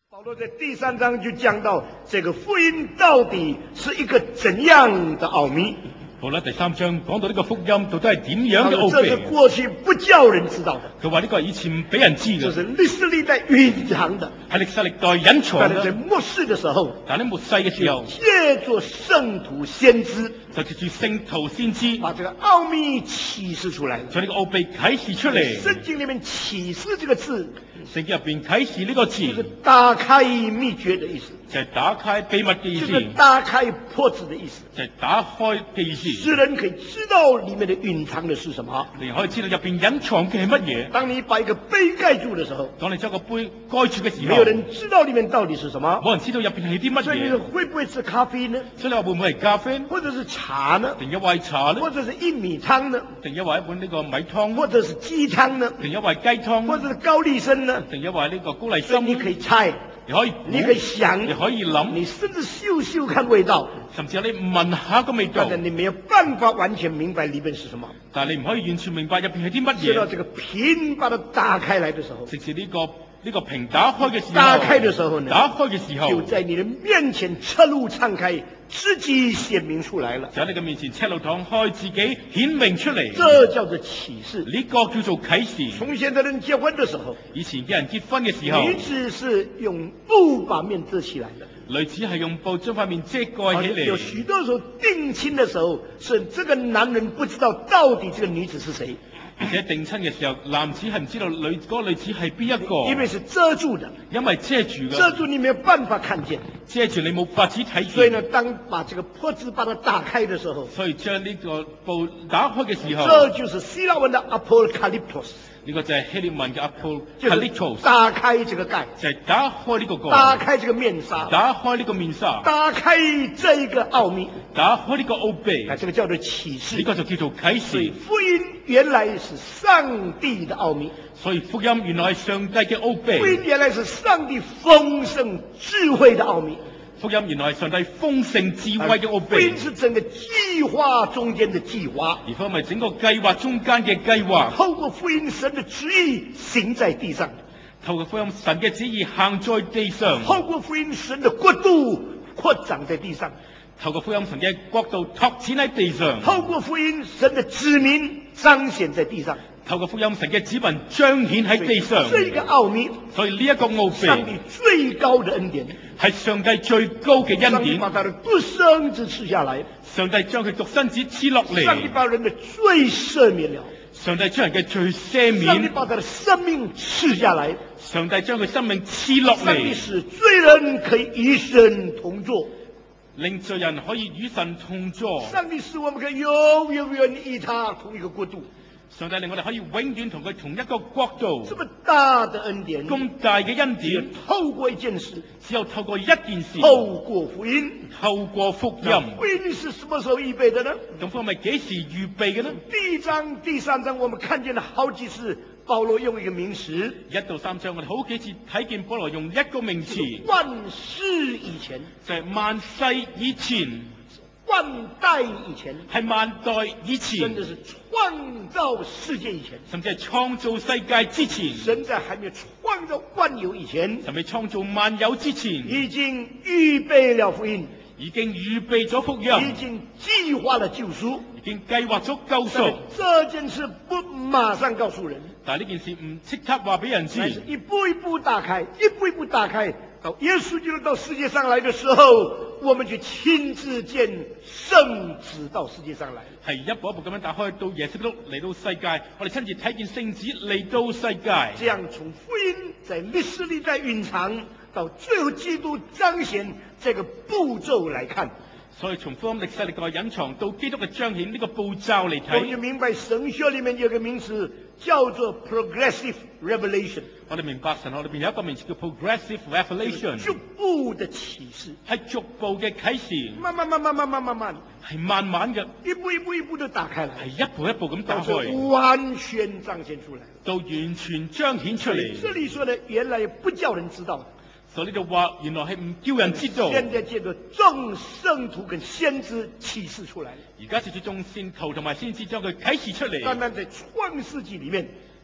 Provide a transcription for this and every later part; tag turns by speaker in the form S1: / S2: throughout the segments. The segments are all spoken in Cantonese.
S1: 保罗在第3章就讲到这个福音到底是一个怎样的奥秘。
S2: 保羅第3章講到呢個福音到底係點樣嘅奧
S1: 這是過去不叫人知道的。
S2: 佢話呢個係以前唔俾人知嘅。
S1: 這是歷世歷代隱藏的。
S2: 係歷世歷代隱藏嘅。
S1: 但係在末世嘅時候，
S2: 但喺末世嘅時候，
S1: 借助聖徒先知，
S2: 就借住聖徒先知，
S1: 把這個奧秘啟示出來。
S2: 將呢個奧秘啟示出嚟。
S1: 聖經裏面啟示這個字，
S2: 聖經入邊啟示呢個字，
S1: 就是打開秘訣的意思，
S2: 就係打開秘密嘅意思，
S1: 就是打開破紙的意思，
S2: 就係打開嘅意思。
S1: 使人可以知道裏面的隱藏的是什麼，
S2: 你可以知道入邊隱藏嘅係乜嘢。
S1: 當你把一個杯蓋住的時候，
S2: 當你將個杯蓋住嘅時候，
S1: 沒有人知道裏面到底是什麼，
S2: 冇人知道入邊係啲乜嘢。
S1: 所以你會不會是咖啡呢？
S2: 所以你話會唔會係咖啡？
S1: 或者是茶呢？
S2: 定一位茶呢？
S1: 或者是薏米湯呢？
S2: 定一位一碗呢個米湯？
S1: 或者是雞湯呢？
S2: 定一位雞湯？
S1: 或者是高麗參呢？
S2: 定一位呢個高麗參？
S1: 所以你可以猜，你可以想，
S2: 你可以諗，
S1: 你甚至嗅嗅看味道，
S2: 甚至你聞下個味道，
S1: 但係你沒有辦法完全明白裏面是什麼。
S2: 但係你唔可以完全明白入邊係啲乜嘢。
S1: 直到這個瓶把它打開來的時候，
S2: 直至呢個瓶打開嘅時候，
S1: 打開的時候呢，
S2: 打開嘅時候，
S1: 就在你的面前赤露敞開，自己顯明出來了。
S2: 就喺你嘅面前赤露敞開，自己顯明出嚟。
S1: 這叫做啟示。
S2: 呢個叫做啟示。
S1: 從前的人結婚的時候，
S2: 以前嘅人結婚嘅時候，
S1: 女子是用布把面遮起來的。
S2: 女子係用布將塊面遮蓋起嚟。
S1: 有許多時候定親的時候，是這個男人不知道到底這個女子是誰。
S2: 而且定親嘅時候，男子係唔知道嗰個女子係邊一個，
S1: 因為是遮住的，
S2: 因為遮住嘅，
S1: 遮住你沒有辦法看見，
S2: 遮住你冇法子睇見。
S1: 所以呢，當把這個破紙把它打開的時候，
S2: 所以將呢個布打開嘅時候，
S1: 這就是希臘文的 apocalyptos。
S2: 呢個就係希臘文嘅 apocalyptos，
S1: 打開這個蓋，
S2: 就係打開呢個蓋，
S1: 打開這個面紗，
S2: 打開呢個面紗，
S1: 打開這個奧秘，
S2: 打開呢個奧秘，
S1: 這個叫做啟示，
S2: 呢個就叫做啟示。
S1: 福音原來是上帝的奧秘，
S2: 所以福音原來係上帝嘅奧秘，
S1: 福音原來是上帝豐盛智慧的奧秘。
S2: 福音原來係上帝豐盛智慧嘅奧秘，
S1: 福音是整個計劃中間的計劃，
S2: 而福音係整個計劃中間嘅計劃。
S1: 透過福音神的旨意行在地上，
S2: 透過福音神嘅旨意行在地上，
S1: 透過福音神的國度擴展在地上，
S2: 透過福音神嘅國度拓展喺地上，
S1: 透過福音神的子民彰顯在地上，
S2: 透過福音神嘅子民彰顯喺地上。
S1: 這個奧秘，
S2: 所以呢一個奧秘，
S1: 上帝最高的恩典，
S2: 係上帝最高嘅恩典。
S1: 上帝把他的獨生子賜下來，
S2: 上帝將佢獨生子賜落嚟，
S1: 上帝把人的罪赦免了，
S2: 上帝將人嘅罪赦免，
S1: 上帝把他的生命賜下來，
S2: 上帝將佢生命賜落嚟，
S1: 上帝使罪人可以與神同坐，
S2: 令罪人可以與神同坐。
S1: 上帝使我們可以永遠與他同一個國度。
S2: 上帝令我哋可以永遠同佢同一個國度。
S1: 這麼大的恩典，
S2: 咁大嘅恩典，
S1: 透過一件事，
S2: 只有透過一件事，
S1: 透過福音，
S2: 透過福音。
S1: 福音是什麼時候預備的呢？
S2: 咁福音係幾時預備嘅呢？
S1: 第1章、第3章，我們看見了好幾次，保羅用一個名詞。
S2: 1到3章，我哋好幾次睇見保羅用一個名詞，
S1: 萬世以前，
S2: 就係萬世以前。
S1: 萬代以前，
S2: 係萬代以前，
S1: 真的是創造世界以前，
S2: 甚至係創造世界之前。
S1: 神在還沒有創造萬有以前，
S2: 甚至創造萬有之前，
S1: 已經預備了福音，
S2: 已經預備咗福音，
S1: 已經計劃了救贖，
S2: 已經計劃咗救贖。
S1: 這件事不馬上告訴人，
S2: 但係呢件事唔即刻話俾人知，
S1: 是一步一步打開，一步一步打開。到耶穌基督到世界上來的時候，我們就親自見聖子到世界上來，
S2: 係一步一步咁樣打開，到耶穌基督嚟到世界，我哋親自睇見聖子嚟到世界。
S1: 這樣從福音在歷史裏在蘊藏，到最後基督彰顯這個步驟來看，
S2: 所以從福音歷世歷代隱藏到基督嘅彰顯呢個步驟嚟睇，
S1: 我們就明白神學裏面有個名詞叫做 progressive revelation。
S2: 我哋明白神學裏邊有一個名詞叫 progressive revelation，
S1: 逐步的啟示，
S2: 係逐步嘅啟示，
S1: 慢，
S2: 係慢慢嘅，
S1: 一步一步的打開來，
S2: 係一步一步咁打開，
S1: 完全彰顯出來，
S2: 到完全彰顯出嚟。
S1: 這裏說的原來不叫人知道，
S2: 所以呢度話原來係唔叫人知道，
S1: 現在借着眾聖徒跟先知啟示出來，
S2: 而家借住眾聖徒同埋先知將佢啟示出嚟。
S1: 單單在創世紀裏面，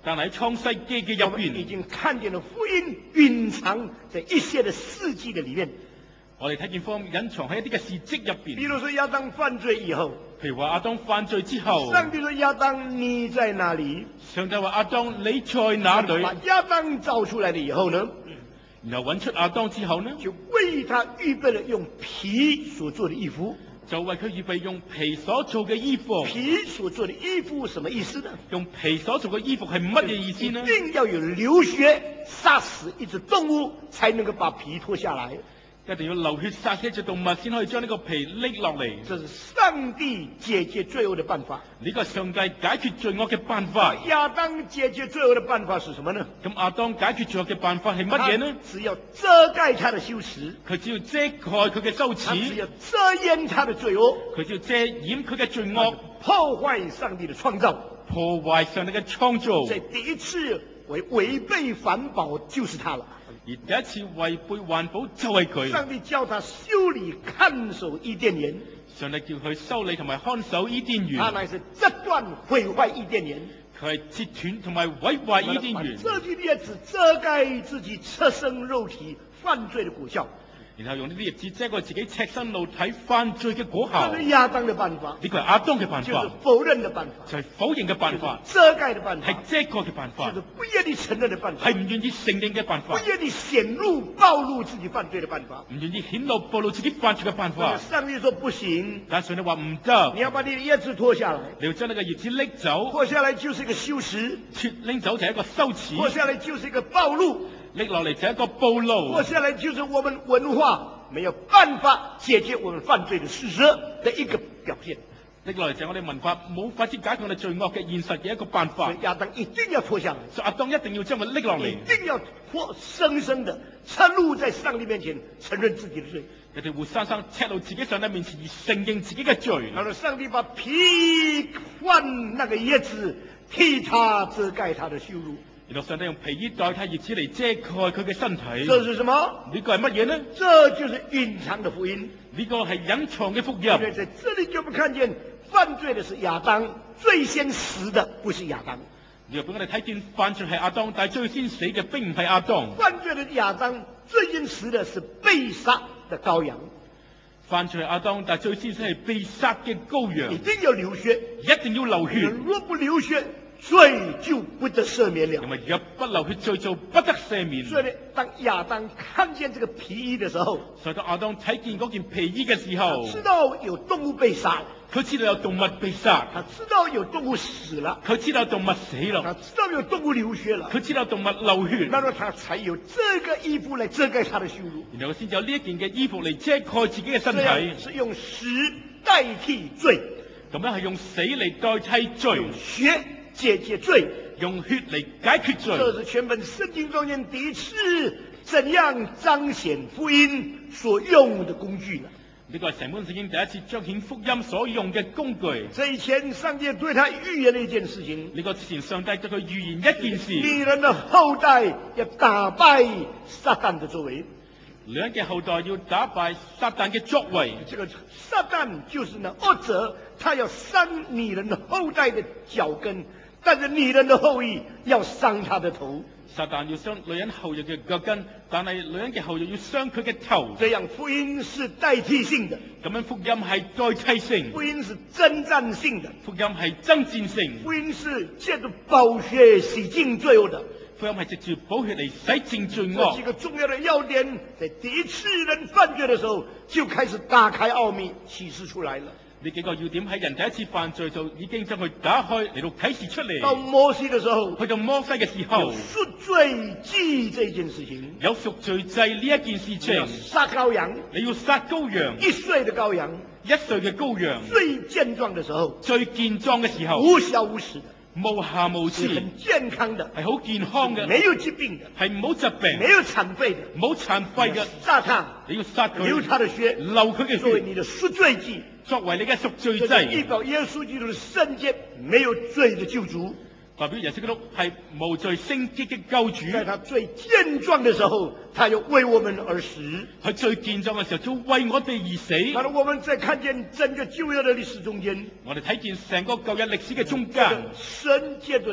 S2: 但係喺創世記嘅入
S1: 我們已
S2: 邊，
S1: 經看見了福音隱藏在一些的事迹的裏面。
S2: 我哋睇見福音隱藏喺一啲嘅事蹟入邊。
S1: 比如說亞當犯罪以後，
S2: 譬如話亞當犯罪之後，
S1: 上帝說亞當你在哪裏？
S2: 上帝話亞當你在哪裏？
S1: 把亞當造出來了以後呢，
S2: 然後揾出亞當之後呢，
S1: 就為他預備了用皮所做的衣服。
S2: 就為佢預備用皮所做嘅衣服。
S1: 皮所做的衣服什麼意思呢？
S2: 用皮所做嘅衣服係乜嘢意思呢？
S1: 一定要有流血，殺死一隻動物，才能夠把皮脫下來。
S2: 一定要流血殺死一隻動物，先可以將呢個皮拎落嚟。
S1: 這是上帝解決罪惡的辦法。
S2: 呢個係上帝解決罪惡嘅辦法。
S1: 亞當解決罪惡的辦法是什麼呢？
S2: 咁亞當解決罪惡嘅辦法係乜嘢呢？
S1: 只要遮蓋他的羞恥，
S2: 佢只要遮蓋佢嘅羞
S1: 他只要
S2: 恥，
S1: 遮掩他的罪惡，
S2: 佢只要遮掩佢嘅罪惡，
S1: 破壞上帝的創造。
S2: 破壞上帝嘅創造。
S1: 所以第一次違背環保就是他了。
S2: 而第一次違背環保就係佢。
S1: 上帝叫他修理看守伊甸園，
S2: 上帝叫佢修理同埋看守伊甸園。
S1: 他乃是折斷毀壞伊甸園。
S2: 佢係截斷同埋毀壞伊甸園。
S1: 這句葉子遮蓋自己赤身肉體犯罪的果效。
S2: 然後用呢啲葉子遮蓋自己赤身露體犯罪嘅果效。
S1: 這是亞當的辦法，
S2: 呢個係亞當嘅辦法，
S1: 就是否認的辦法，
S2: 就係否認嘅辦法，
S1: 遮蓋的辦法，
S2: 係遮蓋嘅辦法，
S1: 就是不願意承認的辦法，
S2: 係唔願意承認嘅辦法，
S1: 不願意顯露暴露自己犯罪的辦法。
S2: 唔願意顯露暴露自己犯罪嘅辦法。
S1: 上帝說不行，
S2: 但上帝話唔得，
S1: 你要把你的葉子脫下來，
S2: 你要將呢個葉子拎走，
S1: 脫下來就是一個羞恥，
S2: 拎走就係一個羞
S1: 脫
S2: 恥，
S1: 下來就是一個暴露，
S2: 拎落嚟就係一個暴露，
S1: 脫下來就是我們文化沒有辦法解決我們犯罪的事實的一個表現。
S2: 拎落嚟就係我哋文化冇法子解決我哋罪惡嘅現實嘅一個辦法。
S1: 所以亞當一定要脫下來，
S2: 所以亞當一定要將佢拎落嚟，
S1: 一定要活生生的赤露在上帝面前承認自己的罪。
S2: 佢哋活生生赤露自己上帝面前而承認自己嘅罪。
S1: 然後上帝把皮換那個葉子，替他遮蓋他的羞辱。
S2: 然後上帝用皮衣代替葉子嚟遮蓋佢嘅身體。
S1: 這是什麼？
S2: 呢個係乜嘢呢？
S1: 這就是隱藏的福音。
S2: 呢個係隱藏嘅福音。
S1: 因為在這裡就我們看見犯罪的是亞當，最先死的不是亞當。
S2: 若俾我哋睇見犯罪係亞當，但係最先死嘅並唔係亞當。
S1: 犯罪的亞當最先死的是被殺的羔羊。
S2: 犯罪係亞當，但係最先死係被殺嘅羔羊。
S1: 一定要流血，
S2: 一定要流血。
S1: 若不流血，罪就不得赦免了。
S2: 因為若不流血，罪就不得赦免。
S1: 所以呢，當亞當看見這個皮衣的時候，
S2: 所以當亞當睇見嗰件皮衣嘅時候，
S1: 知道有動物被殺，
S2: 佢知道有動物被殺，
S1: 他知道有動物死了，
S2: 佢知道動物死
S1: 他
S2: 啦，
S1: 知道有動物流血了，
S2: 佢知道動物流血，
S1: 那麼他才有這個衣服來遮蓋他的羞辱。
S2: 然後佢先有呢一件嘅衣服嚟遮蓋自己嘅身
S1: 這樣
S2: 體。
S1: 是用死代替罪，
S2: 咁樣係用死嚟代替罪，
S1: 用血解決罪。
S2: 用血嚟解決
S1: 這
S2: 罪。
S1: 是全本聖經中間第一次怎樣彰顯福音所用的工具呢？
S2: 呢個係成本聖經第一次彰顯福音所用嘅工具。
S1: 這以前上帝對他預言了一件事情，
S2: 呢個之前上帝對佢預言一件事，
S1: 女人的後代要打敗撒旦的作為。
S2: 女人嘅後代要打敗撒旦嘅作為。
S1: 這個撒旦就是那惡者，他要傷女人的後代的腳跟，但是女人的後裔要傷他的頭。
S2: 撒旦要傷女人後裔嘅腳跟，但係女人嘅後裔要傷佢嘅頭。
S1: 這樣福音是代替性的，
S2: 咁樣福音係代替性，
S1: 福音是征戰性的，
S2: 福音係爭戰性，
S1: 福音是借着寶血洗淨罪惡的。
S2: 福音係藉住寶血嚟洗淨罪
S1: 這
S2: 惡。
S1: 幾個重要的要點，在第一次人犯罪的時候就開始打開奧秘，啟示出來了。
S2: 呢幾個要點喺人第一次犯罪就已經將佢打開嚟到啟示出
S1: 到
S2: 嚟。
S1: 摩西的時候，
S2: 去到摩西嘅時
S1: 有
S2: 候，
S1: 贖罪祭這件事情，
S2: 有贖罪祭呢一件事
S1: 你要
S2: 情，
S1: 殺羔羊
S2: 你要殺羔羊
S1: ，1歲的羔羊，
S2: ，1歲嘅羔羊，
S1: 最健壯的時候，
S2: 最健壯嘅時候，
S1: 無小無死的，
S2: 無瑕無疵，
S1: 是很健康的，
S2: 係好健康嘅，
S1: 沒有疾病的，
S2: 係冇疾病，
S1: 沒有殘廢的，
S2: 冇殘廢嘅，
S1: 殺他，
S2: 你要殺佢，
S1: 流他的血，
S2: 流佢嘅血，
S1: 作為你的贖罪祭，
S2: 作為你嘅贖罪
S1: 這是預
S2: 祭，
S1: 表耶穌基督的聖潔，沒有罪的救贖。
S2: 代表耶穌基督係無罪聖潔嘅救主。
S1: 在他最健壯的時候，他又為我們而死。
S2: 佢最健壯嘅時候，就為我哋而死。
S1: 那我們在看見整個舊約的歷史中間，
S2: 我哋睇見成個舊日歷史嘅中間，
S1: 神借着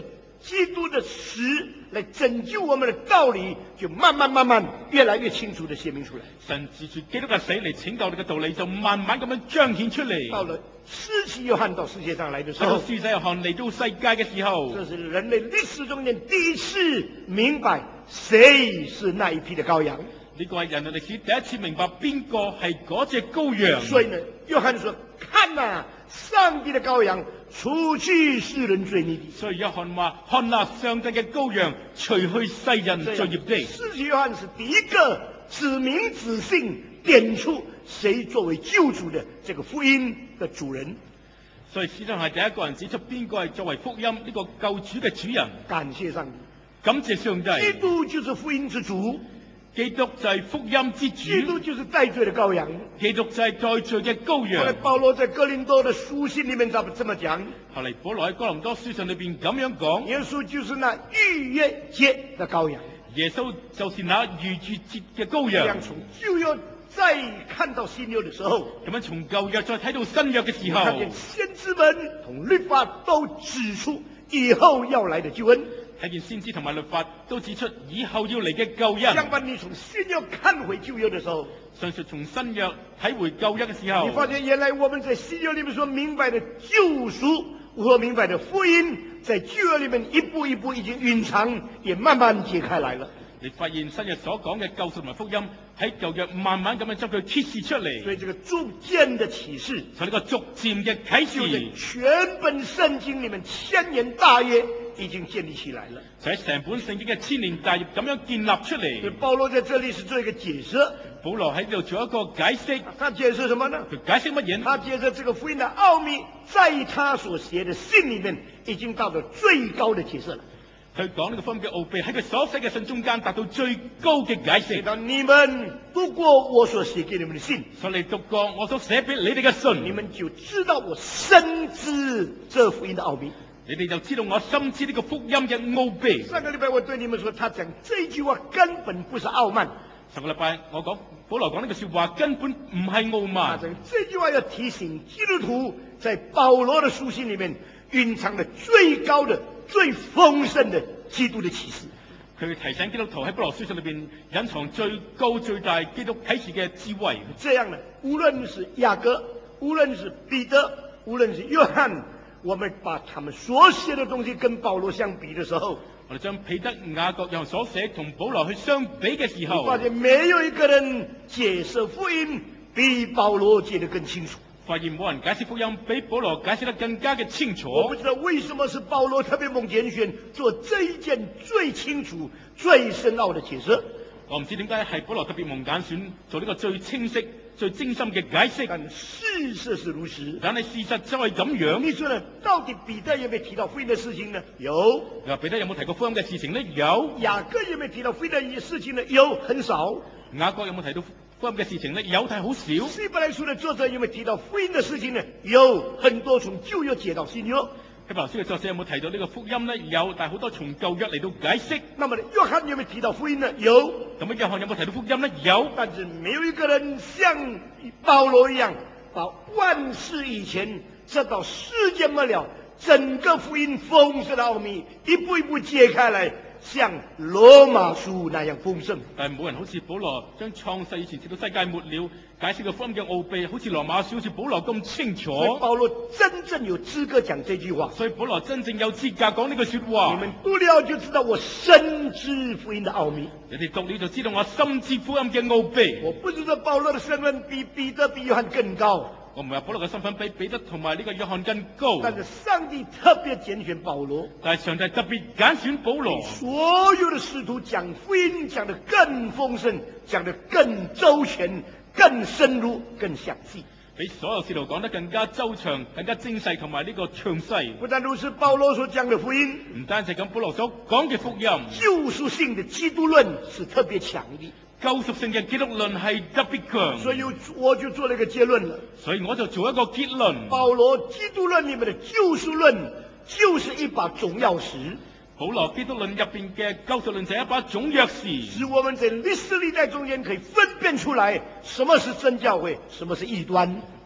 S1: 基督的死来拯救我们的道理，就慢慢越来越清楚的显明出来。
S2: 神藉住基督嘅死嚟拯救我哋嘅道理，就慢慢咁樣彰顯出嚟。
S1: 到了施洗約翰到世界上來的時
S2: 喺到
S1: 候，
S2: 施洗約翰嚟到世界嘅時候，
S1: 這是人類歷史中間第一次明白誰是那一批的羔羊。
S2: 呢個係人類歷史第一次明白邊個係嗰隻羔羊。
S1: 所以呢，約翰說：看哪，上帝的羔羊，除去世人罪孽的。
S2: 所以約翰話：看哪，上帝嘅羔羊，除去世人罪孽的。
S1: 施洗約翰是第一個指名指姓點出誰作為救主的這個福音的主人。
S2: 所以施洗約翰係第一個人指出邊個係作為福音呢個救主嘅主人。
S1: 感謝上帝，
S2: 感謝上帝。
S1: 基督就是福音之主，
S2: 基督就係福音之
S1: 基督
S2: 主，
S1: 就是代罪的羔羊。
S2: 基督就係代罪嘅羔
S1: 後來
S2: 羊。
S1: 保羅在哥林多的書信裏面這麼講，
S2: 後嚟保羅喺哥林多書信裏邊咁樣講，
S1: 耶穌就是那逾越節的羔羊。
S2: 耶穌就是那逾越節嘅羔羊。
S1: 這樣從舊約再看到新約的時候，
S2: 咁樣從舊約再睇到新約嘅時候，
S1: 看見先知們同律法都指出以後要來的救恩。
S2: 睇見先知同埋律法都指出以後要嚟嘅救恩。
S1: 相反，你從新約看回舊約的時候，
S2: 上述從新約睇回舊約嘅時候，
S1: 你發現原來我們在新約裏面所明白的救贖和明白的福音，在舊約裏面一步一步已經蘊藏，也慢慢揭開來了。
S2: 你發現新約所講嘅救贖同埋福音喺舊約慢慢咁樣將佢揭示出嚟。
S1: 所以這個逐漸的啟示，
S2: 就呢個逐漸嘅啟
S1: 就是
S2: 示，
S1: 全本聖經裏面千年大業已經建立起來了。
S2: 就喺成本聖經嘅千年大業咁樣建立出
S1: 所以
S2: 嚟。
S1: 保羅在這裏是做一個解釋，
S2: 保羅喺呢度做一個解釋，
S1: 他解釋什麼呢？
S2: 佢解釋乜嘢呢？
S1: 他解釋這個福音的奧秘，在他所寫的信裏面已經到了最高的解釋了。
S2: 佢講呢個福音嘅奧秘喺佢所寫嘅信中間達到最高嘅解釋。
S1: 寫到你們讀過我所寫給你們的信，
S2: 所以你讀過我所寫俾你哋嘅信，
S1: 你們就知道我深知這福音的奧秘。
S2: 你哋就知道我深知呢個福音嘅奧秘。
S1: 上個禮拜我對你們說，他講這句話根本不是傲慢，
S2: 上個禮拜我講保羅講呢句說話根本唔係傲
S1: 他
S2: 慢，
S1: 講這句話要提醒基督徒，在保羅的書信裏面蘊藏了最高的、最豐盛的基督的啟示。
S2: 佢提醒基督徒喺保羅書信裏邊隱藏最高最大基督啟示嘅智慧。
S1: 這樣呢，無論是雅各，無論是彼得，無論是約翰，我們把他們所寫的東西跟保羅相比的時候，
S2: 我哋將彼得、雅各、約翰所寫同保羅去相比嘅時候，
S1: 發現沒有一個人解釋福音比保羅解得更清楚。
S2: 發現冇人解釋福音比保羅解釋得更加嘅清楚。
S1: 我不知道為什麼是保羅特別蒙揀選做這一件最清楚、最深奧的解釋。
S2: 我唔知點解係保羅特別蒙揀選做呢個最清晰、最精深嘅解釋。
S1: 但事實是如此。
S2: 但係事實就係咁樣。
S1: 你說呢？到底彼得有沒有提到福音的事情呢？有。
S2: 你話彼得有冇提過福音嘅事情呢？有。
S1: 雅各有沒有提到福音的事情呢？有，很少。
S2: 雅各有冇提到福音嘅事情呢？有，但係好少。
S1: 希伯來書的作者有沒有提到福音的事情呢？有，很多從舊約解到新約。
S2: 希伯來書嘅作者有冇提到呢個福音呢？有，但係好多從舊約嚟到解釋。
S1: 那麼呢，約翰有沒有提到福音呢？有。
S2: 咁啊，約翰有冇提到福音呢？有，
S1: 但是沒有一個人像保羅一樣，把萬事以前直到世界末了，整個福音豐盛的奧秘一步一步揭開來，像羅馬書那樣豐盛。
S2: 但係冇人好似保羅將創世以前直到世界末了解釋個福音嘅奧秘，好似羅馬書好似保羅咁清楚。
S1: 所以保羅真正有資格講這句話。
S2: 所以保羅真正有資格講呢句說話。
S1: 你們讀了就知道我深知福音的奧秘。
S2: 你哋讀了就知道我深知福音嘅奧秘。
S1: 我不知道保羅的身份比彼得、比約翰更高。
S2: 我唔係話保羅嘅身份比彼得同埋呢個約翰更高。
S1: 但是上帝特別揀選保羅。
S2: 但係上帝特別揀選保羅。
S1: 所有的使徒講福音講得更豐盛，講得更周全、更深入、更詳細。
S2: 比所有使徒講得更加周詳、更加精細同埋呢個詳細。
S1: 不但如此，保羅所講的福音，
S2: 唔單止咁，保羅所講嘅福音，
S1: 救贖性的基督論是特別強的。
S2: 救贖性嘅基督論係特別強。
S1: 所以我就做了一個結論了。
S2: 所以我就做一個結論。
S1: 保羅基督論裏面的救贖論就是一把總鑰匙。
S2: 保羅基督論入邊嘅救贖論就係一把總鑰匙，
S1: 使我們在歷史歷代中間可以分辨出來什麼是真教會，什麼是異端。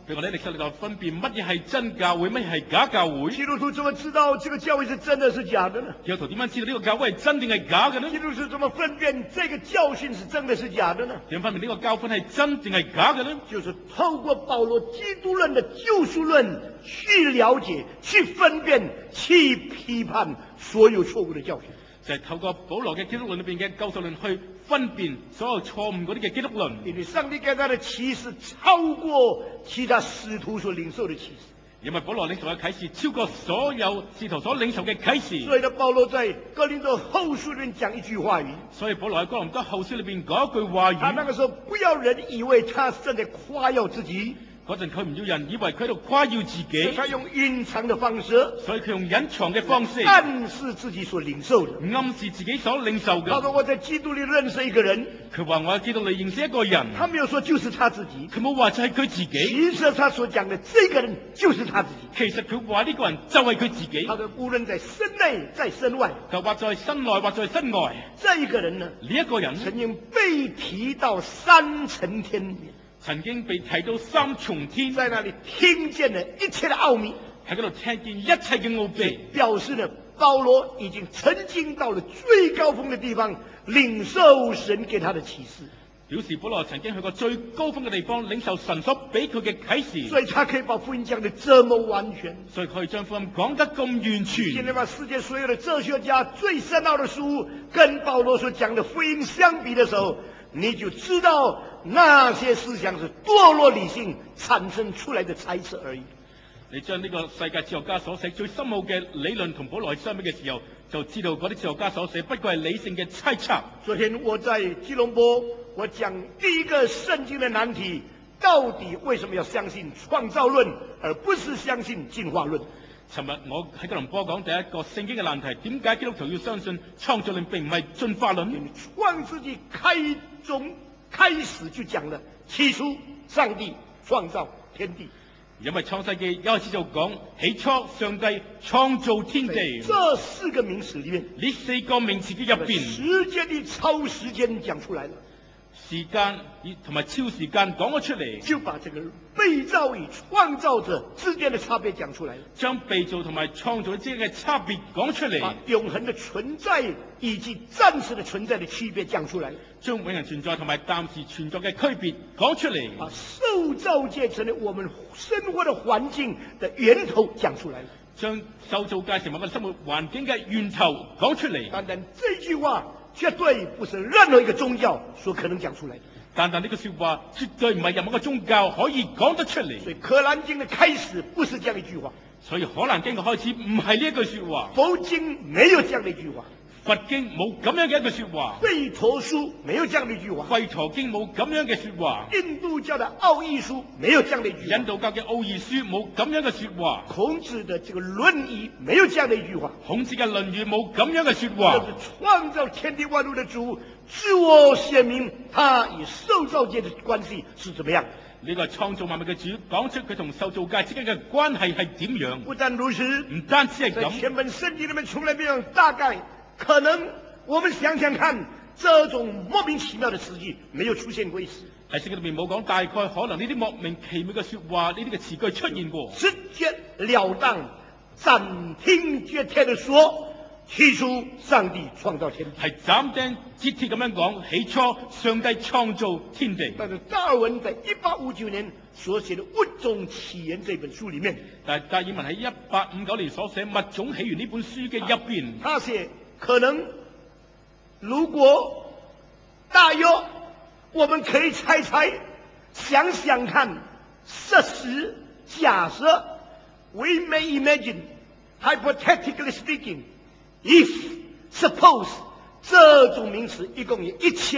S2: 俾我哋歷史嚟到分辨乜嘢係真教會，乜嘢係假教會。
S1: 基督徒怎麼知道這個教會是真的是假的呢？
S2: 基督徒點樣知道呢個教會係真定係假嘅呢？
S1: 基督徒怎麼分辨這個教訓是真的是假的呢？
S2: 點分辨呢個教訓係真定係假嘅呢？
S1: 就是透過保羅基督論的救贖論去了解、去分辨、去批判所有錯誤的教訓。
S2: 就係透過保羅嘅基督論裏邊嘅救贖論去分辨所有錯誤嗰啲嘅基督論。
S1: 因為上帝給他的啟示超過其他使徒所領受的啟示。
S2: 因為保羅領受嘅啟示超過所有使徒所領受嘅啟示。
S1: 所以呢，保羅在哥林多後書裏面講一句話語。
S2: 所以保羅喺哥林多後書裏邊講一句話語。
S1: 他那個時候不要人以為他正在誇耀自己。
S2: 嗰陣佢唔要人以為佢喺度誇耀自己，
S1: 他用隱藏的方式，
S2: 所以佢用隱藏嘅方式
S1: 暗示自己所領受的，
S2: 暗示自己所領受嘅。
S1: 他說我在基督裏認識一個人，
S2: 佢話我喺基督裏認識一個人，
S1: 他沒有說就是他自己，
S2: 佢冇話就係佢自己。
S1: 其實他所講的這個人就是他自己。
S2: 其實佢話呢個人就係佢自己。
S1: 他說無論在身內在身外，
S2: 就或在身內或在身外，
S1: 這一個人呢，
S2: 呢一個人
S1: 曾經被提到三層天裏面，
S2: 曾經被提到三重天，
S1: 在那裏聽見了一切的奧秘，
S2: 喺嗰度聽見一切嘅奧秘，
S1: 表示呢，保羅已經曾經到了最高峰的地方，領受神給他的啟示。
S2: 表示保羅曾經去過最高峰嘅地方，領受神所俾佢嘅啟示，
S1: 所以他可以把福音講得這麼完全，
S2: 所以可以將福音講得咁完全。
S1: 現在把世界所有的哲學家最深奧的書跟保羅所講的福音相比的時候，你就知道那些思想是墮落理性產生出來的猜測而已。
S2: 你將呢個世界哲學家所寫最深奧嘅理論同保羅相比嘅時候，就知道嗰啲哲學家所寫不過係理性嘅猜測。
S1: 昨天我在吉隆坡，我講第一個聖經的難題，到底為什麼要相信創造論，而不是相信進化論？
S2: 尋日我喺吉隆坡講第一個聖經嘅難題，點解基督徒要相信創造論並唔係進化論？
S1: 創世紀開始就講了，起初上帝創造天地。
S2: 因為創世紀一開始就講起初上帝創造天地，
S1: 這四個名詞裏面，
S2: 呢四個名詞嘅入邊，
S1: 時間的超時間講出來了，
S2: 時間同埋超時間講咗出嚟，
S1: 就把這個被造與創造者之間的差別講出來了，
S2: 將被造同埋創造之間嘅差別講出嚟，
S1: 把永恆的存在以及暫時的存在的區別講出來了，
S2: 將永恆存在同埋暫時存在嘅區別講出嚟，
S1: 把受造界成為我們生活的環境的源頭講出來了，
S2: 將受造界成為我哋生活環境嘅源頭講出嚟。
S1: 單單這句話絕對不是任何一個宗教所可能講出來的。
S2: 但呢個說話絕對唔係任何一個宗教可以講得出嚟。
S1: 所以可蘭經的開始不是這樣一句話，
S2: 所以可蘭經嘅開始唔係呢一句說話，
S1: 佛經沒有這樣的一句話，
S2: 佛經冇咁樣嘅一句說話，
S1: 吠陀書沒有這樣的一句話，
S2: 吠陀經冇咁樣嘅說話，
S1: 印度教的奧義書沒有這樣的一句話，
S2: 印度教嘅奧義書冇咁樣嘅說話，
S1: 孔子的這個論語沒有這樣的一句話，
S2: 孔子嘅論語冇咁樣嘅說話。
S1: 這是創造天地萬物的主自我顯明他與受造界的關係是怎麼樣。
S2: 呢個創造萬物嘅主講出佢同受造界之間嘅關係係點樣。
S1: 不但如此，
S2: 唔單止係
S1: 在
S2: 咁，
S1: 全本聖經裏面從來沒有大概可能，我們想想看，這種莫名其妙的詞句沒有出現過一次。
S2: 喺聖經裏面冇講大概可能呢啲莫名其妙嘅說話，呢啲嘅詞句出現過。
S1: 直截了當、斬釘截鐵地說，起初上帝創造天地。
S2: 係斬釘截鐵咁樣講，起初上帝創造天地。
S1: 但是達爾文在1859年所寫的《物種起源》這本書裏面，
S2: 但係達爾文喺1859年所寫《物種起源》呢本書嘅入邊，
S1: 他寫可能如果大約我們可以猜猜，想想看，設實假設 we may imagine hypothetically speaking if suppose 這種名詞一共有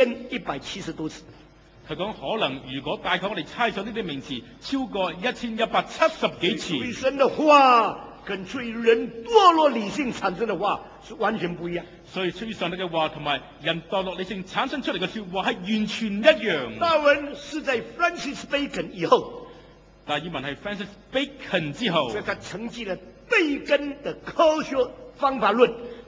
S1: 1170多次。
S2: 佢講可能如果大概我哋猜想呢啲名詞超過1170幾次，
S1: 出於神的話跟出於人墮落理性產生的話是完全不一樣。
S2: 所以出於上帝嘅話同埋人墮落理性產生出嚟嘅說話係完全一樣。
S1: 達爾文是在 Francis Bacon 以後，
S2: 達爾文係 Francis Bacon 之後，
S1: 所以他承繼了貝根的科學方法論。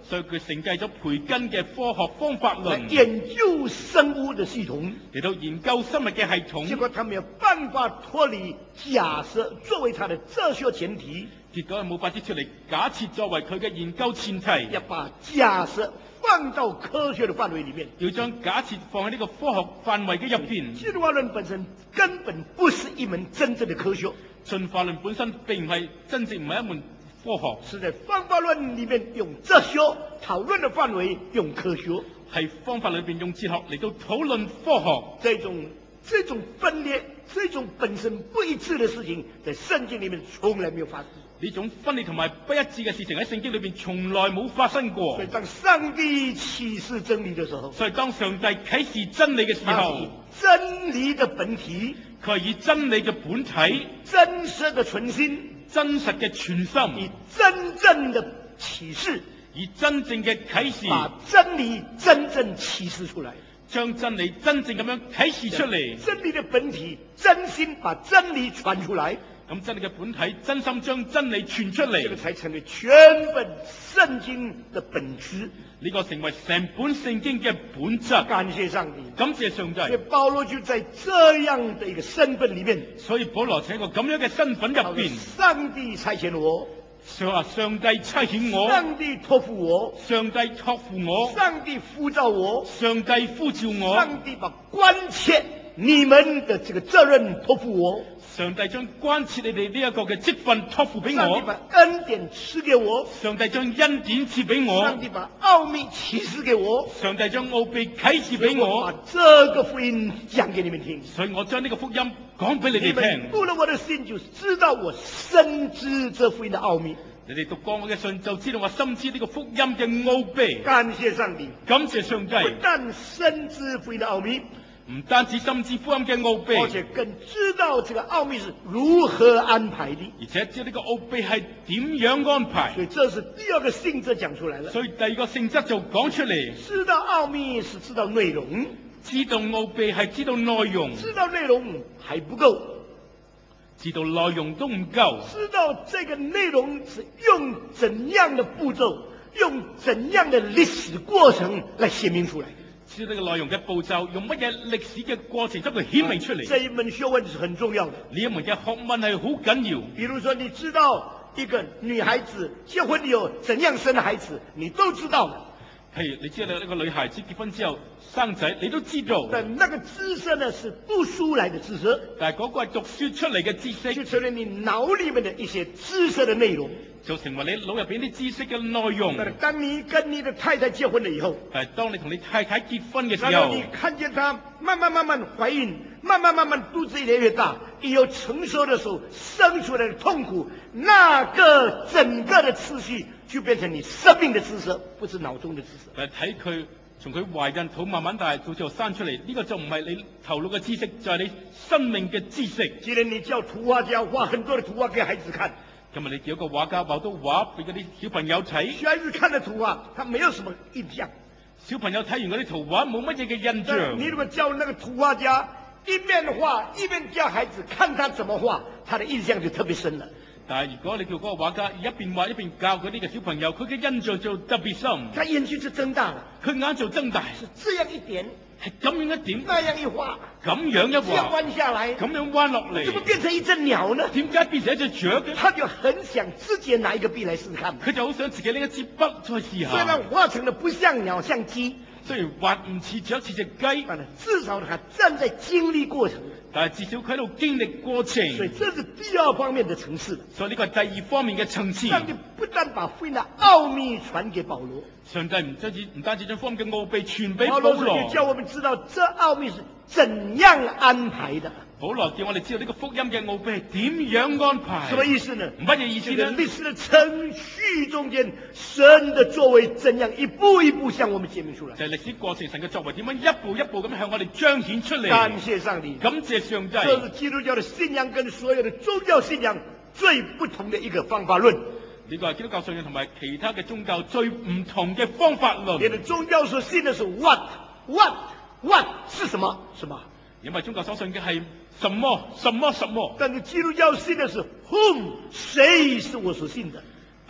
S2: 所以佢承繼咗培根嘅科學方法
S1: 來
S2: 論，
S1: 研究生物的系統，
S2: 嚟到研究生物嘅系統。
S1: 結果他沒有辦法脫離假設作為他的哲學前提，
S2: 結果係冇法子出嚟，假設作為佢嘅研究前提，
S1: 要把假設放到科學的範圍裡面。
S2: 要將假設放喺呢個科學範圍嘅入邊。
S1: 進化論本身根本不是一門真正的科學，
S2: 進化論本身並唔係真正唔係一門科學，
S1: 是在方法論裡面用哲學討論的範圍用科學，
S2: 係方法裏邊用哲學嚟到討論科學。
S1: 這種分裂，這種本身不一致的事情，在聖經裡面從來沒有發生。
S2: 呢種分裂同埋不一致嘅事情喺聖經裏邊從來冇發生過。
S1: 所以當上帝啟示真理的時候，
S2: 所以當上帝啟示真理嘅時候，
S1: 真理的本體，
S2: 佢係以真理嘅本體、
S1: 真實的存心、
S2: 真實嘅全心，
S1: 以真正的啟示，
S2: 以真正嘅啟示，
S1: 把真理真正啟示出來，
S2: 將真理真正咁樣啟示出嚟。
S1: 真理的本體真心把真理傳出來，
S2: 咁真理嘅本體真心將真理傳出嚟，
S1: 這個才成為全本聖經的本質。
S2: 呢個成為成本聖經嘅本質。
S1: 感謝上帝，
S2: 感謝上帝。
S1: 所以保羅就在這樣的一個身份裡面，
S2: 所以保羅喺一個咁樣嘅身份入邊，
S1: 上帝差遣我，
S2: 上帝差遣我，
S1: 上帝託付我，
S2: 上帝託付我，
S1: 上帝呼召我，
S2: 上帝呼召我，
S1: 上帝把關切你們的這個責任託付我，
S2: 上帝將關切你哋呢一個嘅職分託付俾我，
S1: 上帝把恩典賜給我，
S2: 上帝將恩典賜俾我，
S1: 上帝把奧秘啟示給我，
S2: 上帝將奧秘啟示俾我，
S1: 把這個福音講給你們聽。
S2: 所以我將呢個福音講俾你
S1: 你們
S2: 哋聽。
S1: 讀了我的信，就知道我深知這福音的奧秘。
S2: 你哋讀過我嘅信，就知道我深知呢個福音嘅奧秘。
S1: 感謝上帝，
S2: 感謝上帝，
S1: 不但深知福音的奧秘，
S2: 唔單止深知福音嘅奧秘，
S1: 而且更知道這個奧秘是如何安排的。
S2: 而且知道呢個奧秘係點樣安排。
S1: 所以這是第二個性質講出來了。
S2: 所以第二個性質就講出嚟，
S1: 知道奧秘是知道內容，
S2: 知道奧秘係知道內容，
S1: 知道內容還不夠，
S2: 知道內容都唔夠，
S1: 知道這個內容是用怎樣的步驟，用怎樣的歷史過程來顯明出來。
S2: 知道呢個內容嘅步驟，用乜嘢歷史嘅過程將佢顯明出嚟。
S1: 這一門學問是很重要的。
S2: 呢一門嘅學問係好緊要。
S1: 比如說，你知道一個女孩子結婚以後怎樣生孩子，你都知道的。
S2: 譬如你知道呢個女孩子結婚之後生仔，你都知道。
S1: 但那個知識呢，是讀書來的知識，
S2: 但係嗰個係讀書出嚟嘅知識，
S1: 就成為你腦裏面的一些知識的內容，
S2: 就成為你腦入邊啲知識嘅內容。
S1: 但係當你跟你的太太結婚了以後，
S2: 但係當你同你太太結婚嘅時候，
S1: 然後你看見她慢慢懷孕，慢慢肚子越來越大，以後成熟的時候生出來的痛苦，那個整個的次序就變成你生命的知識，不是腦中的知識。
S2: 但係睇佢從佢懷孕肚慢慢大，到最後生出嚟，呢個就唔係你頭腦嘅知識，就係你生命嘅知識。
S1: 既然你叫圖畫家畫很多的圖畫給孩子看，
S2: 今日你叫一個畫家畫到畫俾嗰啲小朋友睇，
S1: 小孩子看的圖畫，他沒有什麼印象。
S2: 小朋友睇完嗰啲圖畫冇乜嘢嘅印象。
S1: 你如果叫那個圖畫家一邊畫一邊叫孩子看他怎麼畫，他的印象就特別深了。
S2: 但係如果你叫嗰個畫家一邊畫一邊教嗰啲嘅小朋友，佢嘅印象就特別深。
S1: 他眼睛就睜大了，
S2: 佢眼就睜大，
S1: 是這樣一點，
S2: 係咁樣一點，
S1: 那樣一畫，
S2: 咁樣一
S1: 這樣
S2: 畫，
S1: 彎下來，
S2: 咁樣彎落嚟，
S1: 怎麼變成一隻鳥呢？
S2: 點解變成一隻雀嘅？
S1: 他就很想自己拿一個筆來試試看。
S2: 佢就好想自己拎一支筆再試
S1: 雖然
S2: 下。
S1: 畫成了不像鳥像雞，
S2: 雖然畫唔似雀似隻雞，
S1: 但係至少他正在經歷過程，
S2: 但係至少佢喺度經歷過程。
S1: 所以這是第二方面的層次。
S2: 所以呢個係第二方面嘅層次。
S1: 上帝不但把福音的奧秘傳給保羅，
S2: 上帝唔單止將福音嘅奧秘傳俾
S1: 保
S2: 保
S1: 羅就叫
S2: 羅，
S1: 我們知道這奧秘是怎樣安排的。
S2: 保羅叫我哋知道呢個福音嘅奧秘係點樣安排。
S1: 什麼意思呢？
S2: 乜嘢意思呢？
S1: 這個歷史的程序中間，神的作為怎樣一步一步向我們揭明出來。
S2: 就係歷史過程，神嘅作為點樣一步一步咁向我哋彰顯出嚟。
S1: 感謝上帝，
S2: 感謝上帝。
S1: 這是基督教的信仰跟所有的宗教信仰最不同的一個方法論。
S2: 呢個係基督教信仰同埋其他嘅宗教最唔同嘅方法論。
S1: 別的宗教所信的是 what 是什麼什麼，
S2: 因為宗教所信嘅係什麼什麼什麼，
S1: 但是基督教信的是 whom 誰是我所信的。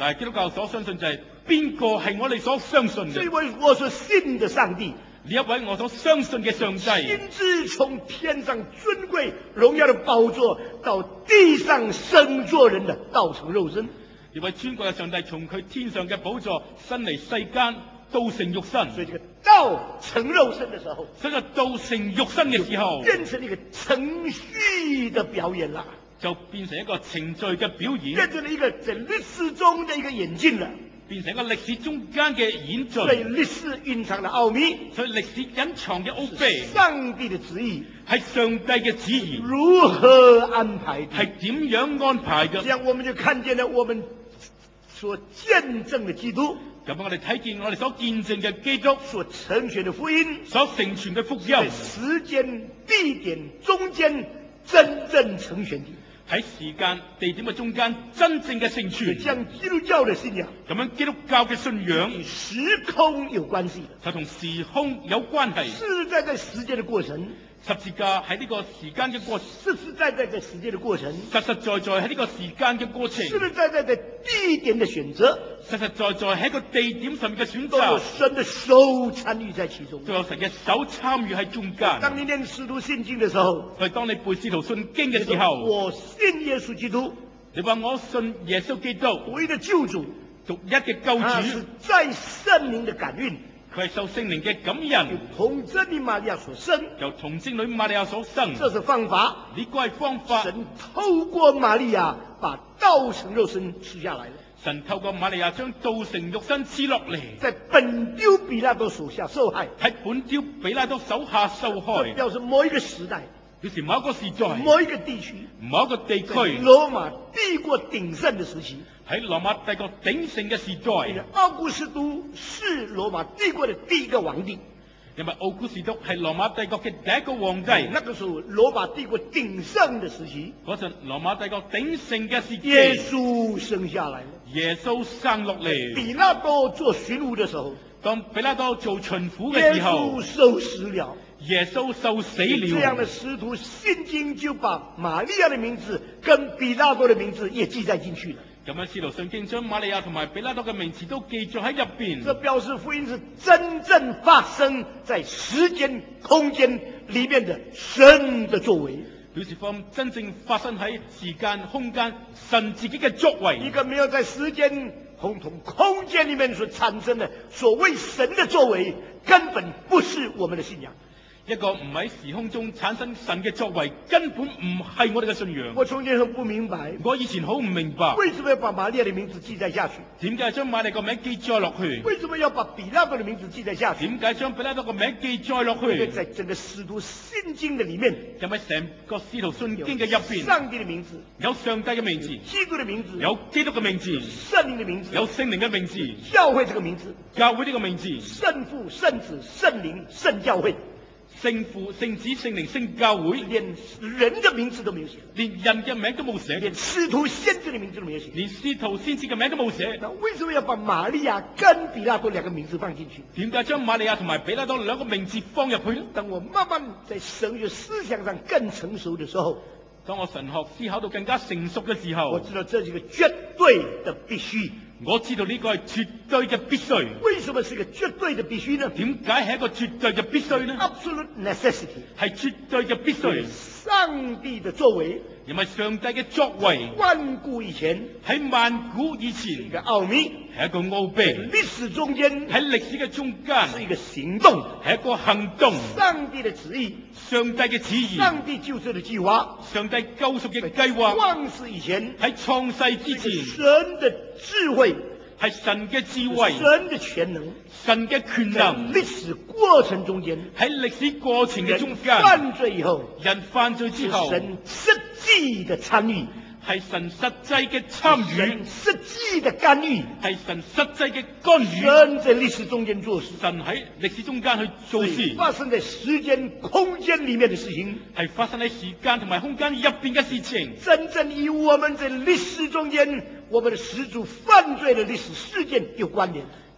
S2: 但係基督教所相信就係邊個係我哋所相信
S1: 这
S2: 嘅？
S1: 位我所信的上帝，
S2: 呢一位我所相信嘅上帝，
S1: 亲自从天上尊贵荣耀的宝座到地上生做人的道成肉身。
S2: 呢位尊貴嘅上帝從佢天上嘅寶座伸嚟世間，道成肉身。
S1: 所以这个道成肉身的时候，
S2: 所以道成肉身嘅時候，
S1: 变成了一个程序的表演了，
S2: 就變成一個程序嘅表演，
S1: 变成了一个在历史中的一个演进了。
S2: 變成一個歷史中間嘅演進。
S1: 所以历史蕴藏的奧秘，
S2: 所以歷史隱藏嘅奧秘
S1: 上帝的旨意
S2: 係上帝嘅旨意，
S1: 如何安排的？
S2: 係點樣安排嘅？
S1: 这样我们就看见了我们所见证的基督，
S2: 咁我哋睇見我哋所見證嘅基督
S1: 所成全的福音，
S2: 所成全嘅福音，
S1: 在时间、地点中間真正成全的。
S2: 喺時間地點嘅中間真正嘅成全。
S1: 將基督教的信仰
S2: 咁樣基督教嘅信仰
S1: 與時空有關係的，
S2: 就同時空有關係。
S1: 實實在在時間的過程，
S2: 十字架喺呢個時間嘅過程，
S1: 實實在在在時間的過程，
S2: 實實在在喺呢個時間嘅過程，
S1: 實實在在在地點的選擇，
S2: 實實在在喺一個地點上面嘅選
S1: 都有
S2: 擇，
S1: 神的手參與在其中。
S2: 都有神嘅手參與喺中間。
S1: 當你念使徒信經的時候，
S2: 所以當你背使徒信經嘅時候，
S1: 我信耶穌基督，
S2: 你話我信耶穌基督，
S1: 唯一的救主，
S2: 獨一嘅救
S1: 他是
S2: 主，
S1: 在聖靈的感孕，
S2: 佢係受聖靈嘅感
S1: 由
S2: 人，
S1: 童貞女瑪利亞所生，
S2: 由童貞女瑪利亞所生。
S1: 這是方法。
S2: 呢個係方法。
S1: 神透過瑪利亞把道成肉身賜下來了。
S2: 神透過瑪利亞將道成肉身賜落嚟，
S1: 在本丟比拉多手下受害，
S2: 喺本丟比拉多手下受害，
S1: 表示某一個時代、
S2: 表示某一個時代、
S1: 某一個地區、
S2: 某一個地區，
S1: 羅馬帝國鼎盛的時期。
S2: 喺羅馬帝國鼎盛嘅時代，
S1: 奧古斯都是羅馬帝國的第一個皇帝，
S2: 因為奧古斯都係羅馬帝國嘅第一個皇帝。
S1: 那個時候羅馬帝國鼎盛的時期，
S2: 嗰陣羅馬帝國鼎盛嘅時
S1: 耶
S2: 期，
S1: 穌生下來了。
S2: 耶穌生落嚟。
S1: 比拉多做巡撫的時候，
S2: 當比拉多做巡撫嘅
S1: 耶
S2: 時候
S1: 穌，受死了。
S2: 耶穌受死
S1: 這樣的
S2: 了。
S1: 使徒信經就把瑪利亞的名字跟比拉多的名字也記載進去了。
S2: 咁樣使徒信經將瑪利亞同埋比拉多嘅名字都記載喺入邊。
S1: 這表示福音是真正發生在時間、空間裏面的神的作為，
S2: 表示福音真正發生喺時間、空間，神自己嘅作
S1: 一
S2: 為。
S1: 個沒有在時間同空間裏面所產生的所謂神的作為，根本不是我們的信仰。
S2: 一個唔喺時空中產生神嘅作為，根本唔係我哋嘅信仰。
S1: 我從前很不明白，
S2: 我以前好唔明白，
S1: 為什麼要把瑪利亞的名字記載下去？
S2: 點解將瑪利亞個名記載落去？
S1: 為什麼要把比拉多的名字記載下去？
S2: 點解將比拉多個名記載落
S1: 因為
S2: 去？
S1: 在整個使徒信經的裏面，
S2: 因為成個使徒信
S1: 有
S2: 經嘅入邊
S1: 上帝的名字，
S2: 有上帝嘅名字，
S1: 基督的名字，
S2: 有基督嘅名字，
S1: 聖靈的名字，
S2: 有聖靈嘅名字，
S1: 教會這個名字，
S2: 教會呢個名字，
S1: 聖父、聖子、聖靈、聖教會，
S2: 聖父、聖子、聖靈、聖教會，
S1: 連人的名字都沒有寫，
S2: 連人嘅名都冇寫，
S1: 連使徒先知的名字都沒有寫。
S2: 連使徒先知嘅名都冇寫。
S1: 那為什麼要把瑪利亞跟比拉多兩個名字放進去？
S2: 點解將瑪利亞同埋比拉多兩個名字放入去呢？
S1: 當我慢慢在神學思想上更成熟的時候，
S2: 當我神學思考到更加成熟嘅時候，
S1: 我知道這是一個絕對的必須。
S2: 我知道呢個係絕對嘅必須。
S1: 為什麼是個絕對的必須呢
S2: 點解係一個絕對嘅必須呢？
S1: ？Absolute necessity，
S2: 係絕對嘅必須，
S1: 上帝的作為，
S2: 因為上帝嘅作為
S1: 萬古以前
S2: 喺萬古以前
S1: 是一個奧秘，
S2: 係一個奧秘，
S1: 歷史中間
S2: 喺歷史嘅中間
S1: 是一個行動，
S2: 係一個行動，
S1: 上帝的旨意，
S2: 上帝嘅旨意，
S1: 上帝救贖的計劃，
S2: 上帝救贖嘅計劃
S1: 創世以前
S2: 喺創世之前
S1: 神的智慧，
S2: 係神嘅智慧，
S1: 神的全能，
S2: 神嘅權
S1: 在
S2: 能
S1: 歷史過程中間，
S2: 喺歷史過程嘅中
S1: 人
S2: 間，
S1: 犯罪以後，
S2: 人犯罪之後
S1: 神實際的參與，
S2: 係神實際嘅參與
S1: 神，實際的干預，
S2: 係神實際嘅干預，
S1: 神在歷史中間做事，
S2: 神喺歷史中間去做事，
S1: 發生在時間空間裏面的事情，
S2: 係發生喺時間同埋空間入邊嘅事情，
S1: 真正與我們在歷史中間我們的始祖犯罪的歷史事件有關聯。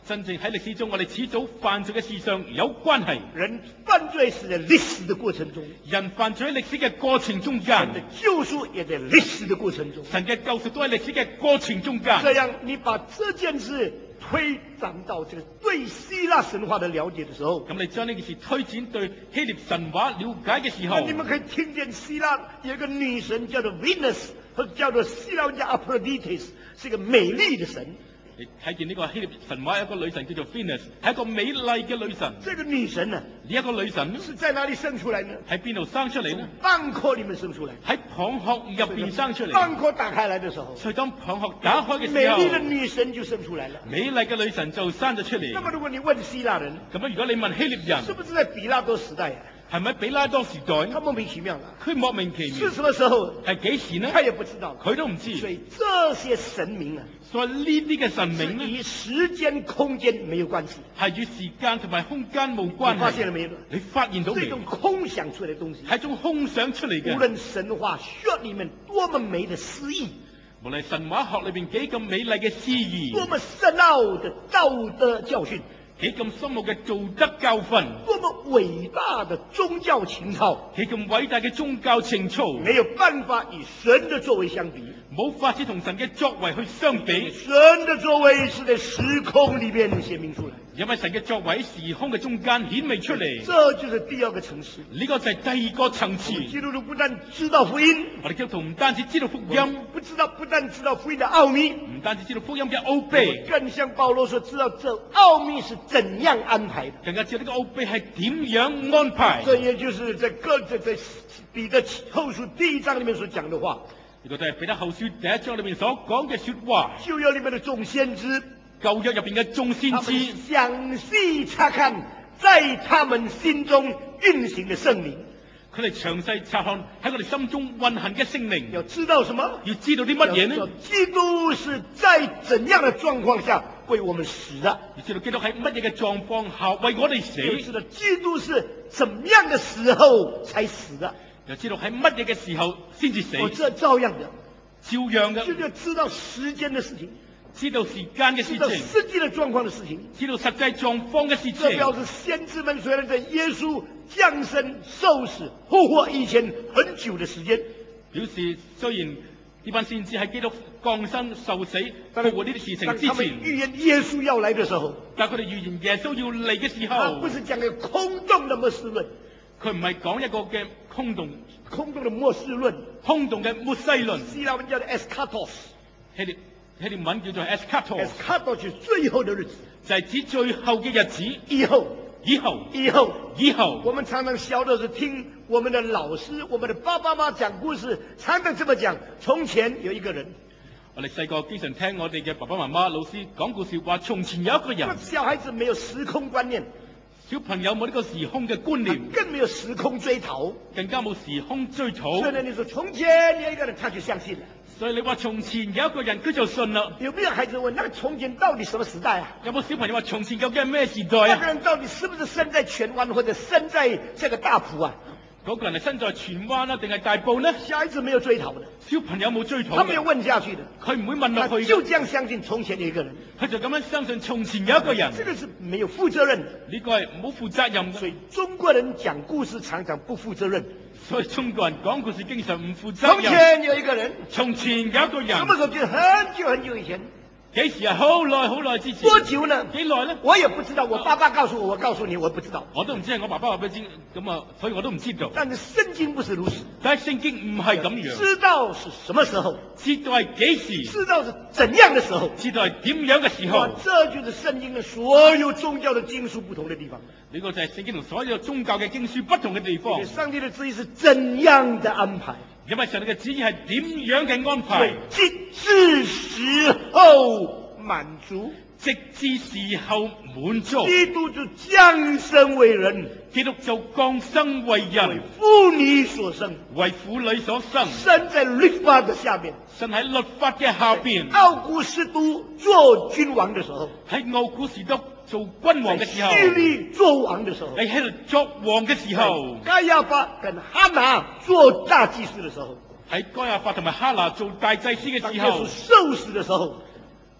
S2: 真正喺歷史中，我哋始早犯罪嘅事上有關係。
S1: 人犯罪是在歷史的過程中，
S2: 人犯罪喺歷史嘅過程中
S1: 神
S2: 間，
S1: 的救贖也在歷史的過程中。
S2: 神嘅救贖都喺歷史嘅過程中間。
S1: 這樣，你把這件事推展到這個對希臘神話的了解的時候，
S2: 咁你將呢件事推展對希臘神話了解嘅時候，
S1: 你們可以聽見希臘有一個女神叫做 Venus， 或者叫做希臘人叫 Aphrodite， 是一個美麗的神。
S2: 你睇見呢個希臘神話有一個女神叫做 Venus， 係一個美麗嘅女神。
S1: 這個女神呢，
S2: 呢一個女神
S1: 是在哪裡生出來呢？
S2: 喺邊度生出嚟呢？
S1: 蚌殼裡面生出來。
S2: 喺蚌殼入邊生出嚟。
S1: 蚌殼打開來的時候，
S2: 所以當蚌殼打開嘅
S1: 美
S2: 時候，
S1: 麗的女神就生出來了。
S2: 美麗嘅女神就生咗出嚟。
S1: 那麼如果你問希臘人，
S2: 咁樣如果你問希臘人，
S1: 是不是在比拉多時代啊？
S2: 係咪比拉多時代？
S1: 他莫名其妙啦。
S2: 佢莫名其妙。
S1: 是什麼時候？
S2: 係幾時呢？
S1: 他也不知道。
S2: 佢都唔知。
S1: 所以這些神明啊，
S2: 所以呢啲嘅神明呢，
S1: 與時間空間沒有關係，
S2: 係與時間同埋空間冇關係。
S1: 你發現了沒有？
S2: 你發現到未？
S1: 是一種空想出來的東西，
S2: 係一種空想出嚟嘅。
S1: 無論神話學裡面多麼美的詩意，
S2: 無論神話學裏邊幾咁美麗嘅詩意，
S1: 多麼深奧的道德教訓，
S2: 幾咁深奧嘅道德教訓，
S1: 多麼偉大的宗教情操，
S2: 幾咁偉大嘅宗教情操，
S1: 沒有辦法與神的作為相比，
S2: 冇法子同神嘅作為去相比。
S1: 神的作為是在時空裡面顯明出來，
S2: 因為神嘅作為喺時空嘅中間顯明出嚟。
S1: 這就是第二個層次。
S2: 呢個就係第二個層次。
S1: 基督徒不但知道福音，
S2: 我哋基督徒唔單止知道福音，
S1: 不但知道福音的奧秘，
S2: 唔單止知道福音嘅奧秘，
S1: 更像保羅所知道這奧秘是怎樣安排的，
S2: 更加知道呢個奧秘係點樣安排。
S1: 這也就是在彼得後書第1章裡面所講的話。
S2: 呢個就係彼得後書第1章裏面所講嘅說話。
S1: 舊約裡面的眾先知，
S2: 舊約入邊嘅眾先知，
S1: 詳細查看在他們心中運行的聖靈。
S2: 佢哋詳細察看喺我哋心中運行嘅聖靈。
S1: 要知道什麼？
S2: 要知道啲乜嘢呢？
S1: 基督是在怎樣的狀況下為我們死的？
S2: 要知道基督喺乜嘢嘅狀況下為我哋死？
S1: 要知道基督是怎麼樣的時候才死的？
S2: 又知道喺乜嘢嘅時候先至死？
S1: 這照樣的，
S2: 照樣嘅。
S1: 就要知道時間的事情，
S2: 知道時間嘅事情，
S1: 知道實際的狀況的事情，
S2: 知道實際狀況嘅事情。
S1: 這表示先知們雖然在耶穌降生、受死、復活以前很久的時間，
S2: 表示雖然呢班先知喺基督降生、受死、復活呢啲事情之前，
S1: 他們預言耶穌要來的時候，
S2: 但佢哋預言耶穌要嚟嘅時候，
S1: 他不是講一個空洞的末世論，
S2: 佢唔係講一個嘅空洞
S1: 的末世論，
S2: 空洞嘅末世論。
S1: 希臘文叫做 eskatos，
S2: 希臘文叫做 eskatos，
S1: 就是最後的日子，
S2: 就係指最後嘅日子，
S1: 以後。我們常常小的時候聽我們的老師、我們的爸爸媽媽講故事，常常這麼講：從前有一個人。
S2: 我哋細個經常聽我哋嘅爸爸媽媽、老師講故事，話從前有一個人。
S1: 小孩子沒有時空觀念，
S2: 小朋友冇呢個時空嘅觀念，
S1: 更沒有時空追討，
S2: 更加冇時空追討。
S1: 所以呢，你說從前有一個人，他就相信了。
S2: 所以你話從前有一個人，佢就信啦。
S1: 有沒有孩子問：那個從前到底什麼時代啊？
S2: 有冇小朋友話從前究竟係咩時代啊？
S1: 那個人到底是不是生在荃灣或者生在這個大埔啊？
S2: 嗰個人係身在荃灣啊，定係大埔呢？
S1: 小孩子沒有追討的，
S2: 小朋友冇追討，
S1: 他沒有問下去的，
S2: 佢唔會問落去，
S1: 就這樣相信從前有一個人，
S2: 佢就咁樣相信從前有一個人。
S1: 這個是沒有負責任的，
S2: 呢個係冇負責任嘅。
S1: 所以中國人講故事常常不負責任。
S2: 所以中國人講故事經常唔負責任。
S1: 從前有一個人，
S2: 從前有一個人，
S1: 什麼時候？就很久很久以前。
S2: 幾時啊？好耐好耐之前。
S1: 多久呢？
S2: 幾耐呢？
S1: 我也不知道，我爸爸告訴我，我告訴你，我不知道。
S2: 我都唔知係我爸爸話俾你知，咁啊，所以我都唔知道。
S1: 但是聖經不是如此，
S2: 但係聖經唔係咁樣。
S1: 知道是什麼時候，
S2: 知道係幾時，
S1: 知道是怎樣的時候，
S2: 知道係點樣嘅時候。
S1: 這就是聖經的所有宗教的經書不同的地方。
S2: 呢個就係聖經同所有宗教嘅經書不同嘅地方。
S1: 上帝的旨意是怎樣的安排？
S2: 因為上帝嘅旨意係點樣嘅安排？
S1: 直至時候滿足，
S2: 直至時候滿足。
S1: 基督就降生為人，
S2: 基督就降生為人，
S1: 為婦女所生，
S2: 為婦女所生，
S1: 生在律法的下面，
S2: 生喺律法嘅下邊。
S1: 奧古斯都做君王的時候，
S2: 喺奧古斯都做君王嘅時候，
S1: 希律做王的時候，
S2: 你喺度作王嘅時候，
S1: 該亞法跟哈拿做大祭司的時候，
S2: 喺該亞法同埋哈拿做大祭司嘅時候，
S1: 受死的時候，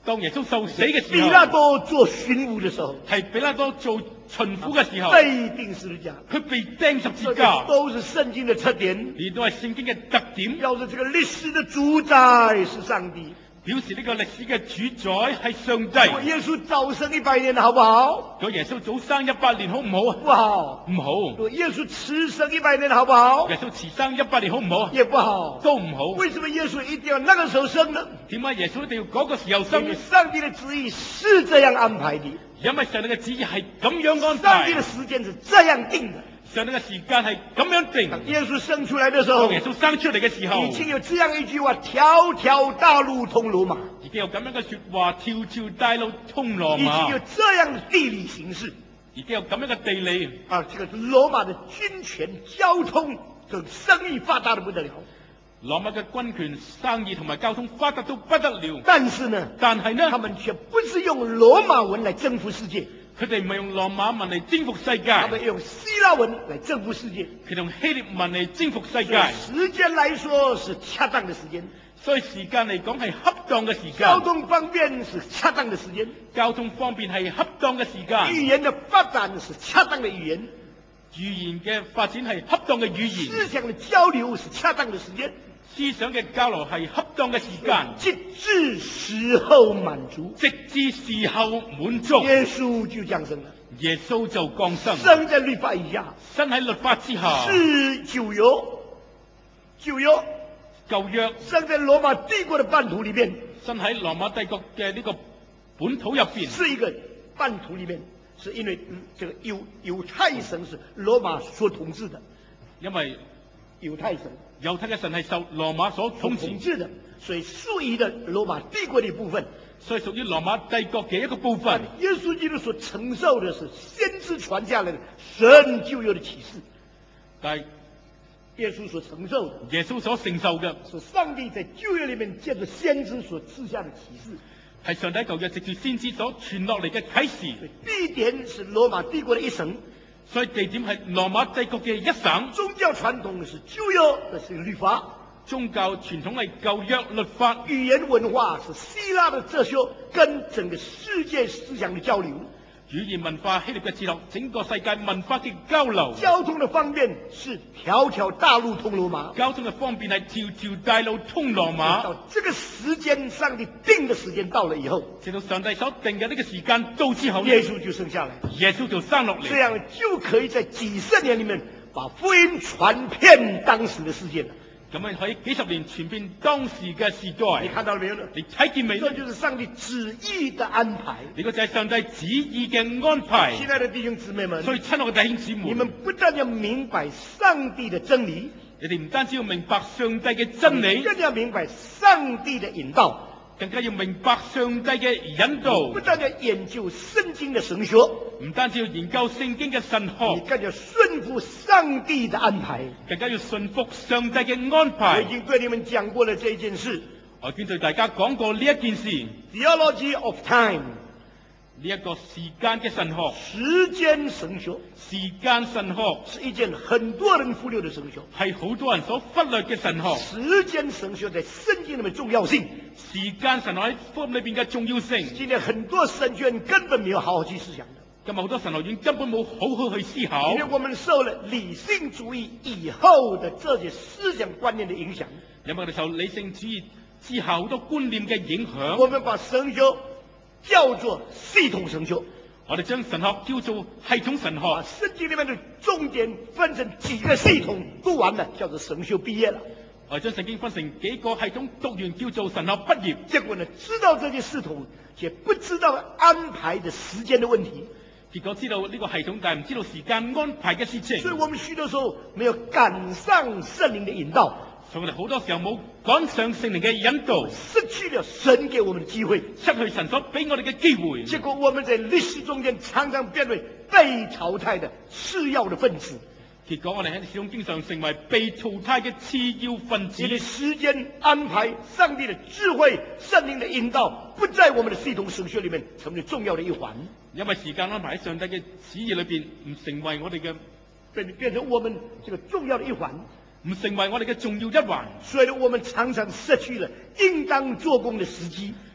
S2: 當耶穌受死嘅時
S1: 比
S2: 候，
S1: 拉多做巡撫的時候，
S2: 係比拉多做巡撫嘅時候，
S1: 被釘十字架。
S2: 佢被釘十字
S1: 這
S2: 架，
S1: 都是聖經的特點，
S2: 呢都係聖經嘅特點，
S1: 表示這個歷史的主宰是上帝。
S2: 表示呢個歷史嘅主宰係上帝。
S1: 如果耶穌早生100年，好不好？
S2: 如果耶穌早生100年好唔好啊？
S1: 不好。
S2: 唔好。
S1: 如果耶穌遲生100年，好不好？
S2: 耶穌遲生100年好唔好啊？
S1: 也不好。
S2: 都唔好。
S1: 為什麼耶穌一定要那個時候生呢？
S2: 點解耶穌一定要嗰個時候
S1: 因
S2: 生
S1: 為？上帝的旨意是這樣安排的，
S2: 因為上帝嘅旨意係咁樣安
S1: 上帝的
S2: 排，
S1: 時間是這樣定的。
S2: 上帝嘅時間係咁樣定。
S1: 當耶穌生出來的時候，
S2: 當耶穌生出嚟嘅時候，
S1: 已經有這樣一句話：條條大路通羅馬。
S2: 已經有咁樣嘅說話，條條大路通羅
S1: 已經有
S2: 馬，
S1: 這樣的地理形勢
S2: 已經有咁樣嘅地理。
S1: 啊，這個羅馬的軍權、交通跟生意發達得不得了。
S2: 羅馬嘅軍權、生意同埋交通發達到不得了，
S1: 但是呢，
S2: 但係呢，
S1: 他們卻不是用羅馬文來征服世界，
S2: 佢哋唔係用羅馬文嚟征服世界，
S1: 他們用希臘文來征服世界。
S2: 佢哋用希臘文嚟征服世
S1: 所以
S2: 界。
S1: 時間來說是恰當的時間，
S2: 所以時間嚟講係恰當嘅時
S1: 交
S2: 間，
S1: 通方面是恰當的時間，
S2: 交通方面係恰當嘅時間，
S1: 語言的發展是恰當的語言，
S2: 語言嘅發展係恰當嘅語言，
S1: 思想的交流是恰當的時間，
S2: 思想嘅交流係恰當嘅時間，
S1: 直至時候滿足，
S2: 直至時候滿足，
S1: 耶穌就降生了。
S2: 耶穌就降生，
S1: 生在律法以下，
S2: 身喺律法之下，
S1: 是舊約，舊約
S2: 舊約
S1: 生在羅馬帝國的版圖裏面，
S2: 身喺羅馬帝國嘅呢個本土入邊，
S1: 是一個版圖裏面，是因為這個猶太神是羅馬所統治的，
S2: 因為
S1: 猶太神
S2: 猶太嘅神係受羅馬所統治，
S1: 統治的，所以屬於的羅馬帝國的一部分。
S2: 所以屬於羅馬帝國嘅一個部分。
S1: 耶穌基督所承受的是先知傳下來的神舊約的啟示，
S2: 但係
S1: 耶穌所承受的
S2: 耶穌所承受嘅
S1: 是上帝在舊約裏面借着先知所賜下的啟示。
S2: 係上帝舊約藉住先知所傳落嚟嘅啟示，
S1: 地點是羅馬帝國的一省，
S2: 所以地點係羅馬帝國嘅一省。
S1: 宗教傳統是舊約，這是律法；
S2: 宗教傳統係舊約律法，
S1: 語言文化是希臘的哲學，跟整個世界思想的交流。
S2: 語言文化希臘嘅哲學，整個世界文化嘅交流。
S1: 交通的方面是條條大路通羅馬。
S2: 交通嘅方便係條條大路通羅馬。
S1: 到這個時間，上帝定的時間到了以後，
S2: 直到上帝所定嘅呢個時間到之後，
S1: 耶穌就生下來，
S2: 耶穌就生落
S1: 這
S2: 嚟，
S1: 樣就可以在幾十年裏面把福音傳遍當時的世界了。
S2: 咁樣喺幾十年傳遍當時嘅時
S1: 你
S2: 代。
S1: 看到了沒有呢？
S2: 你睇見未？
S1: 這就是上帝旨意的安排。
S2: 呢個就係上帝旨意嘅安排。
S1: 親愛的弟兄姊妹們，
S2: 所以親愛嘅弟兄姊妹，
S1: 你們不但要明白上帝的真理，
S2: 你哋唔單止要明白上帝嘅真理，
S1: 更要明白上帝的引導，
S2: 更加要明白上帝嘅引導。
S1: 不但要研究聖經的神學，
S2: 唔單止要研究聖經嘅神
S1: 你
S2: 學，
S1: 更要順服上帝的安排。
S2: 更加要順服上帝嘅安
S1: 我
S2: 排
S1: 已。經對你們講過了這一件事
S2: 我已經對大家講過呢一件事，呢
S1: ，Theology of Time，
S2: 一個時間嘅神學，
S1: 時間神學
S2: 時間神學
S1: 是一件很多人忽略的神學。
S2: 係好多人所忽略嘅神學。
S1: 時間神學在聖經裏面重要性，
S2: 時間神學喺福音裏邊嘅重要性，
S1: 今天很多神學院根本沒有好好去思想的。
S2: 今日好多神學院根本冇好好去思考
S1: 因。為我們受了理性主義以後的這些思想觀念的影響，
S2: 因為我哋受理性主義之後好多觀念嘅影響，
S1: 我們把神學叫做系統神學，
S2: 我哋將神學叫做系統神
S1: 把
S2: 學，
S1: 聖經裏面的重點分成幾個系統，讀完了叫做神學畢業了。
S2: 我哋將聖經分成幾個系統，讀完叫做神學畢業。
S1: 結果呢，知道這些系統，卻不知道安排的時間的問題，
S2: 結果知道呢個系統，但係唔知道時間安排嘅事情，
S1: 所以我們許多時候沒有趕上聖靈的引導，
S2: 所以我哋好多時候冇趕上聖靈嘅引導，
S1: 失去了神給我們的機會，
S2: 失去神所俾我哋嘅機會。
S1: 結果我們在歷史中間常常變為被淘汰的次要的分子。
S2: 結果我哋喺歷史中經常成為被淘汰嘅次要分子
S1: 因。為時間安排、上帝的智慧、聖靈的引導，不在我們的系統神學裏面成為重要的一環，
S2: 因為時間安排喺上帝嘅旨意裏邊，唔成為我哋嘅，
S1: 變成我們這個重要的一環。
S2: 唔成為我哋嘅重要一環。
S1: 所以呢，我們常常失去了應當做工的時機。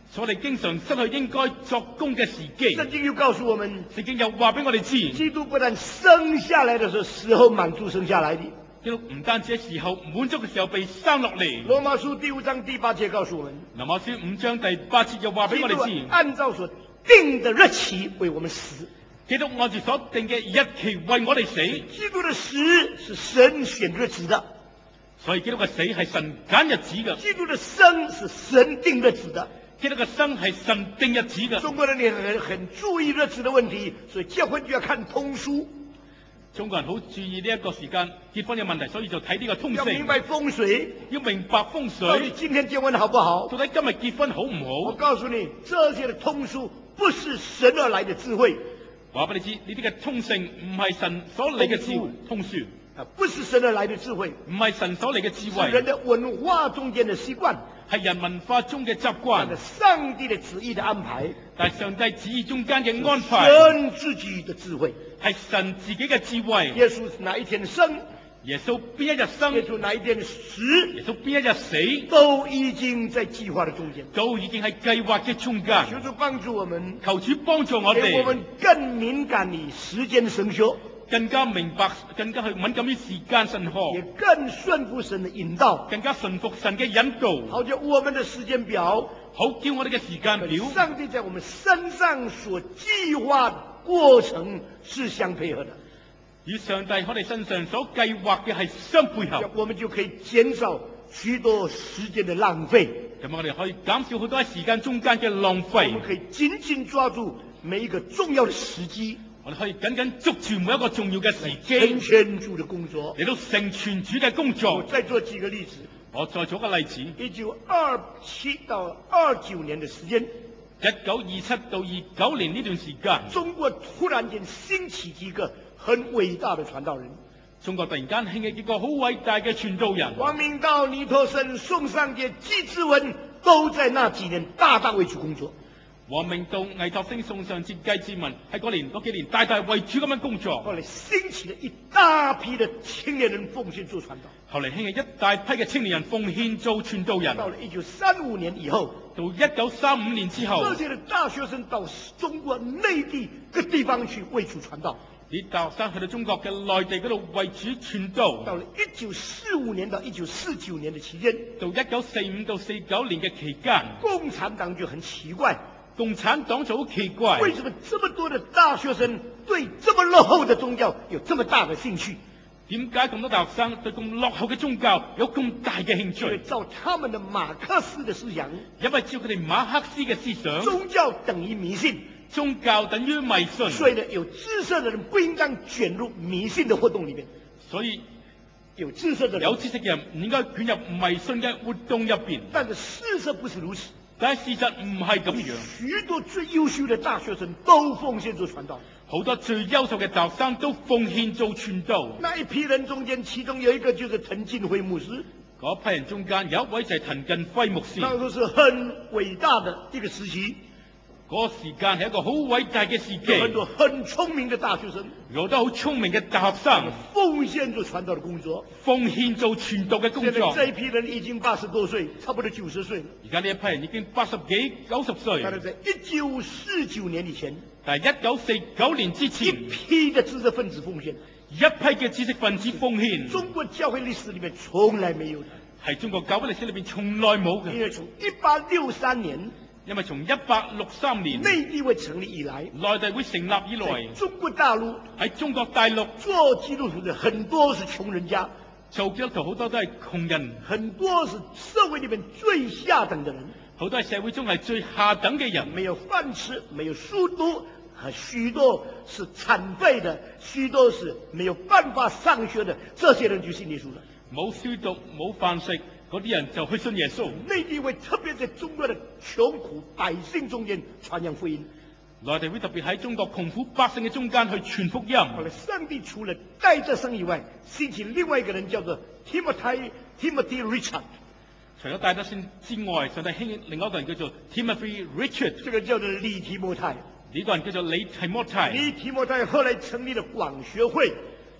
S2: 所以我哋經常失去應該作工嘅時機。
S1: 聖經又告訴我們，
S2: 聖經又話俾我哋知，
S1: 基督不但生下來的時候滿足生下來的，
S2: 基督唔單止喺時候滿足嘅時候被生落嚟。
S1: 羅馬書第5章第8節告訴我們，
S2: 羅馬書5章第8節又話俾我哋知，
S1: 按照所定的日期為我們死。
S2: 基督按住所定嘅日期為我哋死。
S1: 基督的死是神選日子的，
S2: 所以基督嘅死係神揀日子嘅。
S1: 基督的生是神定日子的。
S2: 基督嘅生係神定日子嘅。
S1: 中國人也很注意日子的問題，所以結婚就要看通書。
S2: 中國人好注意呢一個時間結婚嘅問題，所以就睇呢個通勝。
S1: 要明白風水，
S2: 要明白風水。
S1: 到底今天結婚好不好？
S2: 到底今日結婚好唔好？
S1: 我告訴你，這些的通書不是神而來的智慧。
S2: 話俾你知，呢啲嘅通勝唔係神所嚟嘅智慧。通書
S1: 啊，不是神而來的智慧，
S2: 唔係神所嚟嘅智慧。
S1: 是人的文化中間的習慣，
S2: 係人文化中嘅習慣。
S1: 上帝的旨意的安排，
S2: 但係上帝旨意中間嘅安排，
S1: 神自己的智慧，
S2: 係神自己嘅智慧。
S1: 耶穌哪一天生？
S2: 耶穌邊一日生？
S1: 耶穌哪一天死？
S2: 耶穌邊一日死？
S1: 都已經在計劃的中間，
S2: 都已經喺計劃嘅中間。
S1: 求主幫助我們，
S2: 求主幫助我哋，
S1: 給我們更敏感於時間神學，
S2: 更加明白，更加去敏感於時間神學，
S1: 也更順服神的引導，
S2: 更加順服神嘅引導。
S1: 好叫我們的時間表，
S2: 好叫我哋嘅時間表，
S1: 上帝在我們身上所計劃的過程是相配合的。
S2: 與上帝我哋身上所計劃嘅係相配合，
S1: 我們就可以減少許多時間的浪費。
S2: 咁我哋可以減少好多喺時間中間嘅浪費。
S1: 我們可以緊緊抓住每一個重要的時機，
S2: 我哋可以緊緊捉住每一個重要嘅時機，
S1: 成全主的工作，
S2: 嚟到成全主嘅工作。
S1: 我再做幾個例子。
S2: 我再做個例子
S1: 1927到29年的時間
S2: ，1927到29年呢段時間，
S1: 中國突然間興起幾個很偉大的傳道人。
S2: 中國突然間興起幾個好偉大嘅傳道人，
S1: 王明道、尼托生、宋尚節、紀之文都在那幾年大大為主工作。
S2: 王明道、倪柝聲、宋尚節、紀之文喺嗰幾年大大為主咁樣工作。
S1: 後來興起了一大批的青年人奉獻做傳道。
S2: 後嚟興起一大批嘅青年人奉獻做傳道人。
S1: 到了1935年以後，
S2: 到1935年之後，
S1: 這些的大學生到中國內地各地方去為主傳道。
S2: 啲大學生去到中國嘅內地嗰度為主傳道。
S1: 到了1945年到1949年的期間，
S2: 到1945到49年嘅期間，
S1: 共產黨就很奇怪，
S2: 共產黨就好奇怪，
S1: 為什麼這麼多的大學生對這麼落後的宗教有這麼大的興趣？
S2: 點解咁多大學生對咁落後嘅宗教有咁大嘅興趣？
S1: 因為照他們的馬克思的思想，
S2: 因為照佢哋馬克思嘅思想，
S1: 宗教等於迷信，
S2: 宗教等於迷信。
S1: 所以呢，有知識的人不應當捲入迷信的活動裏面。
S2: 所以
S1: 有知識的人，
S2: 有知識嘅人唔應該捲入迷信嘅活動入邊。
S1: 但是事實不是如此。
S2: 但係事實唔係咁樣。
S1: 許多最優秀的大學生都奉獻做傳道。
S2: 好多最優秀嘅大學生都奉獻做傳道。
S1: 那一批人中間，其中有一個就是滕近輝牧師。
S2: 嗰批人中間有一位就係滕近輝牧師。
S1: 那時候是很偉大的一個時期。
S2: 嗰個時間係一個好偉大嘅時期。
S1: 有很多很聰明的大學生，
S2: 有好多好聰明嘅大學生
S1: 奉獻做傳道的工作，
S2: 奉獻做傳道嘅工作。
S1: 現在這一批人已經80多歲，差不多90歲了。
S2: 而家呢一批人已經80幾、90歲。
S1: 但係在1949年以前，
S2: 但係1949年之前，
S1: 一批的知識分子奉獻，
S2: 一批嘅知識分子奉獻，
S1: 中國教會歷史裏面從來沒有的，
S2: 係中國教會歷史裏邊從來冇嘅。
S1: 因為從1863年，
S2: 因為從1863年
S1: 內地會成立以來，
S2: 內地會成立以來，
S1: 中國大陸
S2: 喺中國大陸
S1: 做基督徒的很多是窮人家，
S2: 做基督徒好多都係窮人，
S1: 很多是社會裏面最下等的人，
S2: 好多係社會中係最下等嘅人，
S1: 沒有飯吃，沒有書讀，許多是殘廢的，許多是沒有辦法上學的，這些人就信耶穌了。
S2: 冇書讀，冇飯食，嗰啲人就去信耶穌。
S1: 內地會特別在中國的窮苦百姓中間傳揚福音，
S2: 內地會特別喺中國窮苦百姓嘅中間去傳福音。
S1: 後來上帝除了戴德生以外，興起另外一個人叫做 Timothy Richard。
S2: 除咗戴德生之外，上帝興起另外一個人叫做 Timothy Richard。
S1: 這個叫做李提摩太。
S2: 呢個人叫做李提摩太。
S1: 李提摩太後來成立了廣學會。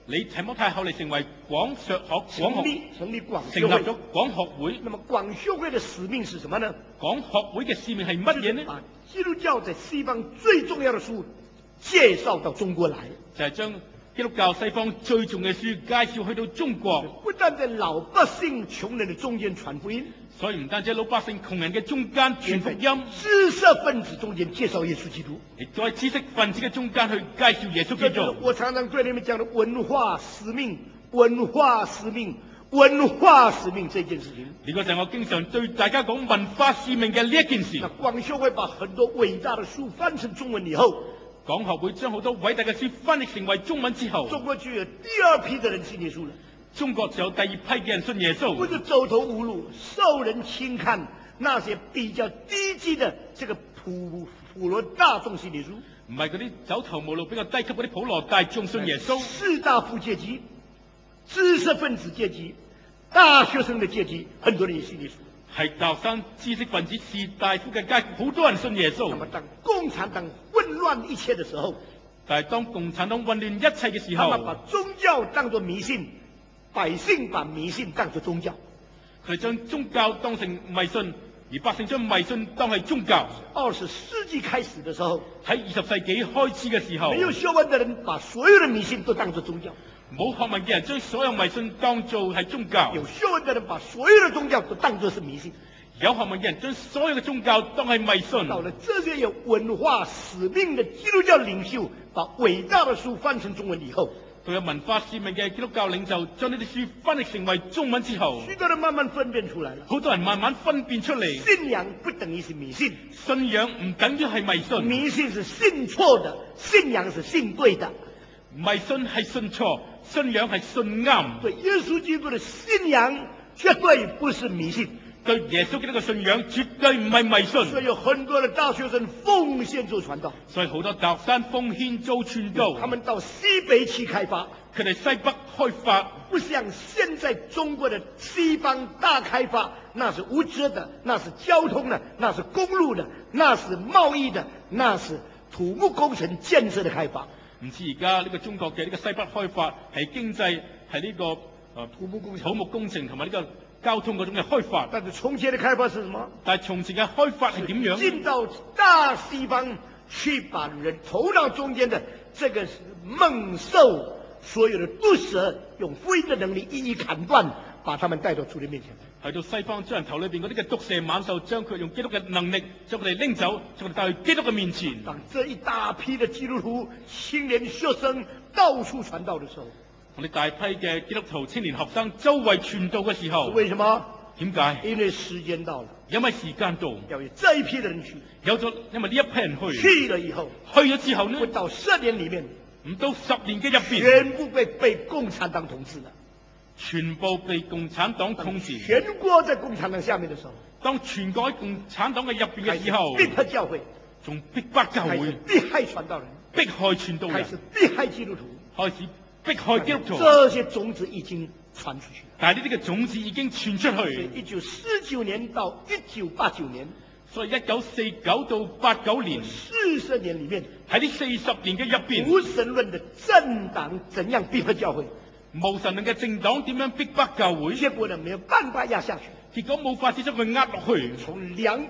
S2: 你提摩太後嚟成為廣學
S1: 成立廣
S2: 成立
S1: 學會。
S2: 咗廣學會。
S1: 那麼廣學會的使命是什麼呢？
S2: 廣學會嘅使命係乜嘢呢？
S1: 把基督教在西方最重要的書介紹到中國來，
S2: 就係將基督教西方最重要嘅書介紹去到中國。
S1: 不但在老百姓窮人的中間傳福音，
S2: 所以唔單止老百姓窮人嘅中間傳福音，
S1: 知識分子中間介紹耶穌基督，
S2: 亦都喺知識分子嘅中間去介紹耶穌基督。
S1: 我常常對你們講的文化使命、文化使命、文化使命這件事情。
S2: 呢個就係我經常對大家講文化使命嘅呢一件事。
S1: 那廣學會把很多偉大的書翻成中文以後，
S2: 廣學會將好多偉大嘅書翻譯成為中文之後，
S1: 中國就有第二批的人信耶穌了。
S2: 中國就有第二批嘅人信耶穌，
S1: 不是走投無路、受人輕看那些比較低級的這個普羅大眾信耶穌，
S2: 唔係嗰啲走投無路比較低級嗰啲普羅大眾信耶穌。
S1: 士大夫階級、知識分子階級、大學生的階級，很多人也信耶穌。
S2: 係大學生、知識分子、士大夫嘅階級，好多人信耶穌。
S1: 那麼當共產黨混亂一切的時候，
S2: 但係當共產黨混亂一切嘅時候，
S1: 他們把宗教當作迷信，百姓把迷信當作宗教。
S2: 佢哋將宗教當成迷信，而百姓將迷信當係宗教。
S1: 20世紀開始的時候，
S2: 喺20世紀開始嘅時候，
S1: 沒有學問的人把所有的迷信都當作宗教。
S2: 冇學問嘅人將所有迷信當做係宗教，
S1: 有學問的人把所有的宗教都當作是迷信。
S2: 有學問嘅人將所有嘅宗教當係迷信。
S1: 到了這些有文化使命的基督教領袖，把偉大的書翻成中文以後，
S2: 佢有文化使命嘅基督教領袖將呢啲書翻譯成為中文之後，
S1: 許多人慢慢分辨出來了，
S2: 好多人慢慢分辨出嚟，
S1: 信仰不等於是迷信，
S2: 信仰唔等於係迷信，
S1: 迷信是信錯的，信仰是信對的。
S2: 迷信係信錯，信仰係信啱。
S1: 對耶穌基督的信仰絕對不是迷信，
S2: 對耶穌基督嘅信仰絕對唔係迷信。
S1: 所以有很多的大學生奉獻做傳道，
S2: 所以好多大學生奉獻做傳道，
S1: 他們到西北去開發，
S2: 佢哋西北開發，
S1: 不像現在中國的西方大開發，那是物質的，那是交通的，那是公路的，那是貿易的，那是土木工程建設的開發。
S2: 唔似而家呢個中國嘅呢個西北開發係經濟係呢個土木工程同埋呢個交通嗰種嘅開發。
S1: 但是從前的開發是什麼？
S2: 但係從前嘅開發係點樣？
S1: 進到大西方去，把人頭腦中間的這個猛獸，所有的毒蛇，用福音的能力一一砍斷，把他們帶到主的面前。
S2: 去到西方，將人頭裏邊嗰啲嘅毒蛇猛獸，將佢用基督嘅能力將佢哋拎走，將佢哋帶去基督嘅面前。
S1: 當這一大批的基督徒青年學生到處傳道的時候，
S2: 我哋大批嘅基督徒青年學生周圍傳道嘅時候，
S1: 為什麼？
S2: 點解？
S1: 因為時間到了，
S2: 因為時間到，
S1: 要有這一批的人去，
S2: 有咗，因為呢一批人去
S1: 了以後，
S2: 去咗之後呢，
S1: 不到10年裏面，
S2: 唔到10年嘅入邊，
S1: 全部被共產黨統治了。
S2: 全部被共產黨統治。
S1: 全國在共產黨下面的時候，
S2: 當全國喺共產黨嘅入邊嘅時候，
S1: 逼迫教會，
S2: 仲逼迫教會，
S1: 迫害傳道人，
S2: 迫害傳道人，
S1: 開始迫害基督徒，
S2: 開始迫害基督徒。
S1: 這些種子已經傳出去了。
S2: 但係呢啲嘅種子已經傳出去。
S1: 1949年到1989年，
S2: 所以1949到89年
S1: 40年裏面，
S2: 喺呢40年嘅入邊，
S1: 無神論的政黨怎樣逼迫教會？
S2: 無神論嘅政黨點樣逼迫教會？
S1: 結果呢，沒有辦法壓下去。
S2: 結果冇法子將佢壓落去。
S1: 從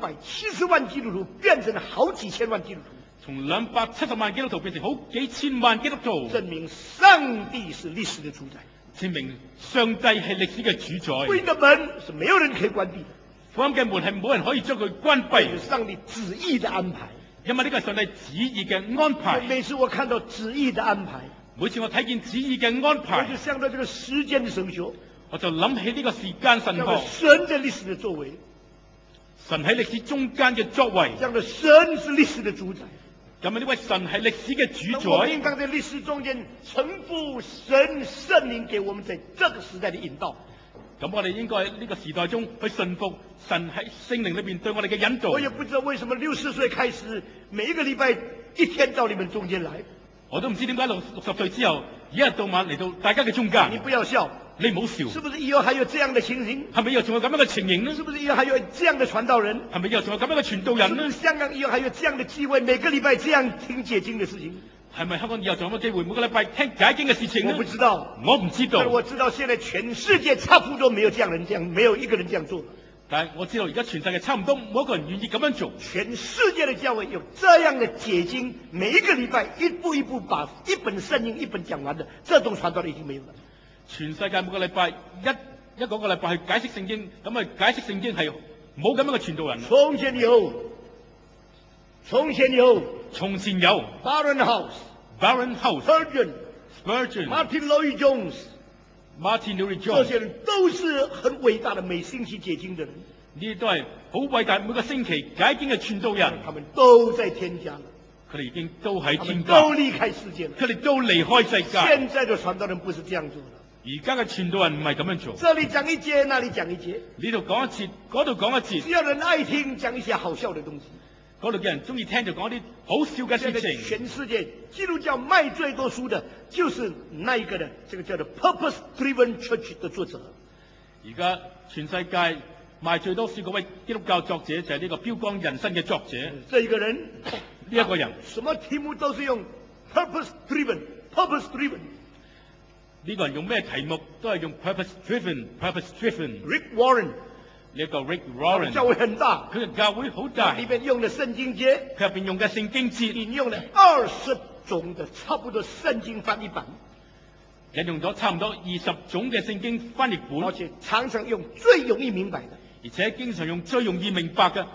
S1: 270萬基督徒變成了好幾千萬基督徒。
S2: 從270萬基督徒變成好幾千萬基督徒。
S1: 證明上帝是歷史的主宰。
S2: 證明上帝係歷史嘅主宰。
S1: 福音的門是沒有人可以關閉的。
S2: 福音嘅門係冇人可以將佢關閉。
S1: 是上帝旨意的安排。
S2: 因為呢個係上帝旨意嘅安排。
S1: 每次我看到旨意的安排，
S2: 每次我睇見旨意嘅安排，
S1: 我就想到這個時間的神學，
S2: 我就諗起呢個時間神學，
S1: 神在歷史的作為，
S2: 神喺歷史中間嘅作為，
S1: 這樣的神是歷史的主宰。
S2: 咁啊，呢位神係歷史嘅主宰。
S1: 我們應當在歷史中間承負神聖靈給我們在這個時代的引導。
S2: 咁我哋應該喺呢個時代中去順服神喺聖靈裏邊對我哋嘅引導。
S1: 我也不知道為什麼60歲開始，每一個禮拜一天到你們中間來。
S2: 我都唔知點解60歲之後，一日到晚嚟到大家嘅中間。
S1: 你不要笑，
S2: 你唔好笑。
S1: 是不是以後還有這樣的情形？
S2: 係咪以後仲有咁樣嘅情形呢？
S1: 是不是以後還有這樣的傳道人？
S2: 係咪以後仲有咁樣嘅傳道人呢？
S1: 是不是香港以後還有這樣的機會，每個禮拜這樣聽解經的事情？
S2: 係咪香港以後仲有冇機會每個禮拜聽解經嘅事情呢？
S1: 我不知道，
S2: 我唔知道。
S1: 但我知道現在全世界差不多沒有沒有一個人這樣做。
S2: 但係我知道而家全世界差唔多冇一個人願意咁樣做。
S1: 全世界的教會有這樣的解經，每一個禮拜一步一步把一本聖經一本講完的，這種傳道的已經沒有了。
S2: 全世界每個禮拜一個禮拜去解釋聖經，咁啊解釋聖經係冇咁樣嘅傳道人。
S1: 從前有Barron House、Spurgeon、Martin Lloyd-Jones、这些人都是很偉大的每星期解經的人。
S2: 呢啲都係好偉大，每個星期解經嘅傳道人。
S1: 他們都在天家了，
S2: 佢哋已經都喺天家，
S1: 都離開世界了。
S2: 佢哋都離開世界。
S1: 現在的傳道人不是這樣做的。
S2: 而家嘅傳道人唔係咁樣做。
S1: 這裡講一節，那裡講一節，
S2: 呢度講一節，嗰度講一節。
S1: 只要人愛聽，講一些好笑的東西。
S2: 嗰度嘅人中意聽就講啲好笑嘅事情。
S1: 全世界基督教賣最多書的，就是那一個的，這個叫做 Purpose-Driven Church 的作者。
S2: 而家全世界賣最多書嗰位基督教作者就係呢個標竿人生嘅作者。
S1: 這一個人，
S2: 呢一個人，
S1: 什麼題目都是用 Purpose-Driven。
S2: 呢個人用咩題目都係用 Purpose-Driven。
S1: Rick Warren。
S2: 呢個 Rick Warren
S1: 教會很大，
S2: 佢嘅教會好大，
S1: 裏邊用的聖經節，
S2: 佢入邊用嘅聖經節，
S1: 引用了20種的差不多聖經翻譯版，
S2: 引用咗差唔多20種嘅聖經翻譯本，
S1: 而且常常用最容易明白的，
S2: 而且經常用最容易明白嘅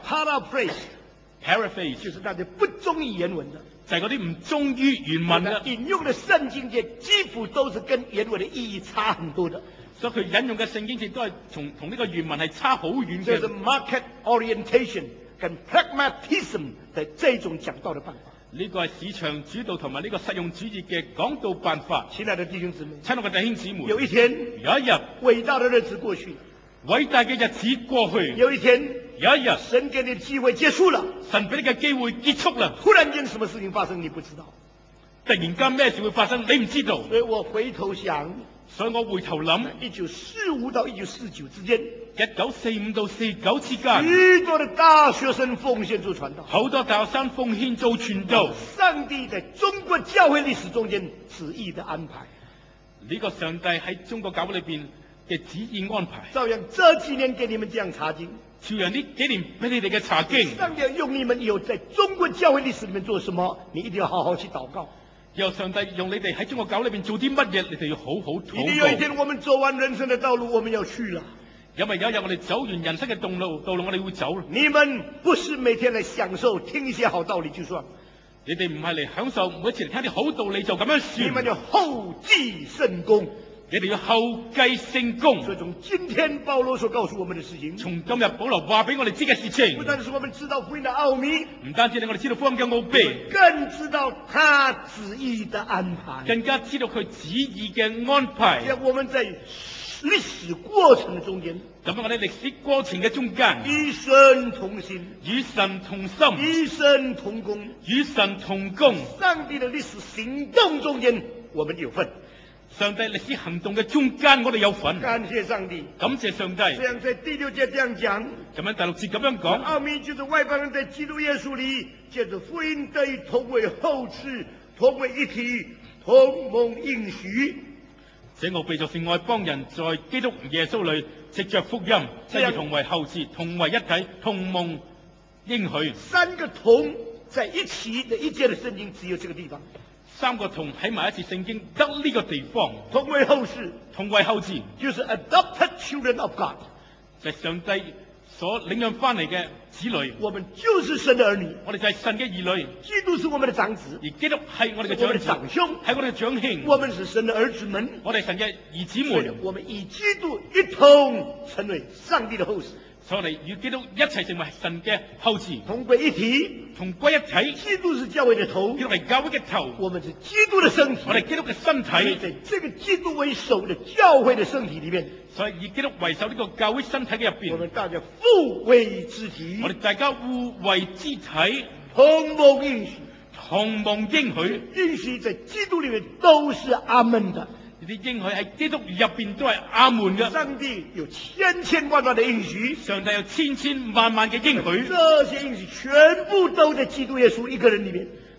S1: paraphrase，就是那些不忠於原文的，
S2: 就係嗰啲唔忠於原文嘅。
S1: 引用的聖經節幾乎都是跟原文的意義差很多的。
S2: 所以佢引用嘅聖經節都係同呢個原文係差好遠嘅。
S1: 就是 market orientation 跟 pragmatism 的這種講道的辦法。
S2: 呢個係市場主導同埋呢個實用主義嘅講道辦法。
S1: 親愛的弟兄姊妹，
S2: 親愛嘅弟兄姊妹，
S1: 有一天，
S2: 有一日，
S1: 偉大的日子過去，
S2: 偉大嘅日子過去。
S1: 有一天，
S2: 有一日，
S1: 神給你的機會結束了，
S2: 神俾你嘅機會結束啦。
S1: 突然間什麼事情發生你不知道，
S2: 突然間咩事會發生你唔知道。
S1: 所以我回頭想。
S2: 所以我回頭諗
S1: ，1945到1949之間
S2: ，1945到49之間，
S1: 許多的大學生奉獻做傳道，
S2: 好多大學生奉獻做傳道。
S1: 上帝在中國教會歷史中間旨意的安排，
S2: 呢個上帝喺中國教會裏邊嘅旨意安排。
S1: 照樣這幾年給你們這樣查經，
S2: 照樣呢幾年俾你哋嘅查經，
S1: 上帝用你們以後在中國教會歷史裏面做什麼，你一定要好好去禱告。
S2: 由上帝用你哋喺中國教會裏邊做啲乜嘢，你哋要好好禱告。
S1: 一定有一天我們走完人生的道路，我們要去了。
S2: 因為有一日我哋走完人生嘅道路，我哋會走。
S1: 你們不是每天來享受聽一些好道理就算，
S2: 你哋唔係嚟享受每一次嚟聽啲好道理就咁樣算。
S1: 你們要後繼聖功。
S2: 你哋要後繼聖功。
S1: 所以從今天保羅所告訴我們的事情，
S2: 從今日保羅話俾我哋知嘅事情，
S1: 不單是我們知道福音的奧秘，
S2: 唔單止令我哋知道福音嘅奧秘，
S1: 更知道他旨意的安排，
S2: 更加知道佢旨意嘅安排。
S1: 讓我們在歷史過程的中間，
S2: 咁我哋歷史過程嘅中間，
S1: 與神同心，
S2: 與神同心，
S1: 與神同工，
S2: 與神同工。
S1: 上帝的歷史行動中間，我們有份。
S2: 上帝歷史行動嘅中間，我哋有份。
S1: 感謝上帝，
S2: 感謝上帝。
S1: 這樣在第6節這樣講，
S2: 咁樣第6節咁樣講，
S1: 奧秘就是外邦人在基督耶穌裏，借着福音得以同為後嗣，同為一體，同蒙應許。
S2: 這奧秘就是外邦人在基督耶穌裏，藉着福音得以同為後嗣，同為一體，同蒙應許。
S1: 三個同在一起的一節的聖經只有這個地方。
S2: 三個同喺埋一次聖經得呢個地方，
S1: 同為後嗣，
S2: 同為後嗣，
S1: 就是 adopted children of God，
S2: 就係上帝所領養翻嚟嘅子女。
S1: 我們就是神的兒女，
S2: 我哋就係神嘅兒女。
S1: 基督是我們的長子，
S2: 而基督係我哋嘅長兄，係我哋嘅長兄。
S1: 我們是神的兒子們，
S2: 我哋神嘅兒子們。
S1: 我們與基督一同成為上帝的後嗣。
S2: 所以我哋與基督一齊成為神嘅後嗣，
S1: 同歸一體，
S2: 同歸一體。
S1: 基督是教會的頭，
S2: 基督係教會嘅頭，
S1: 我們是基督的身體，
S2: 我哋基督嘅身體。
S1: 在這個基督為首的教會的身體裏面，
S2: 所以以基督為首呢個教會身體嘅入邊，
S1: 我們大家互為肢體，
S2: 我哋大家互為肢體，
S1: 同蒙應許，
S2: 同蒙應許。
S1: 應許在基督裏面都是阿門的。
S2: 呢啲應許喺基督入邊都係阿門嘅。
S1: 上帝有千千萬萬的應許，
S2: 上帝有千千萬萬嘅應許。
S1: 這些應許全部都在基督耶穌一個人裏面。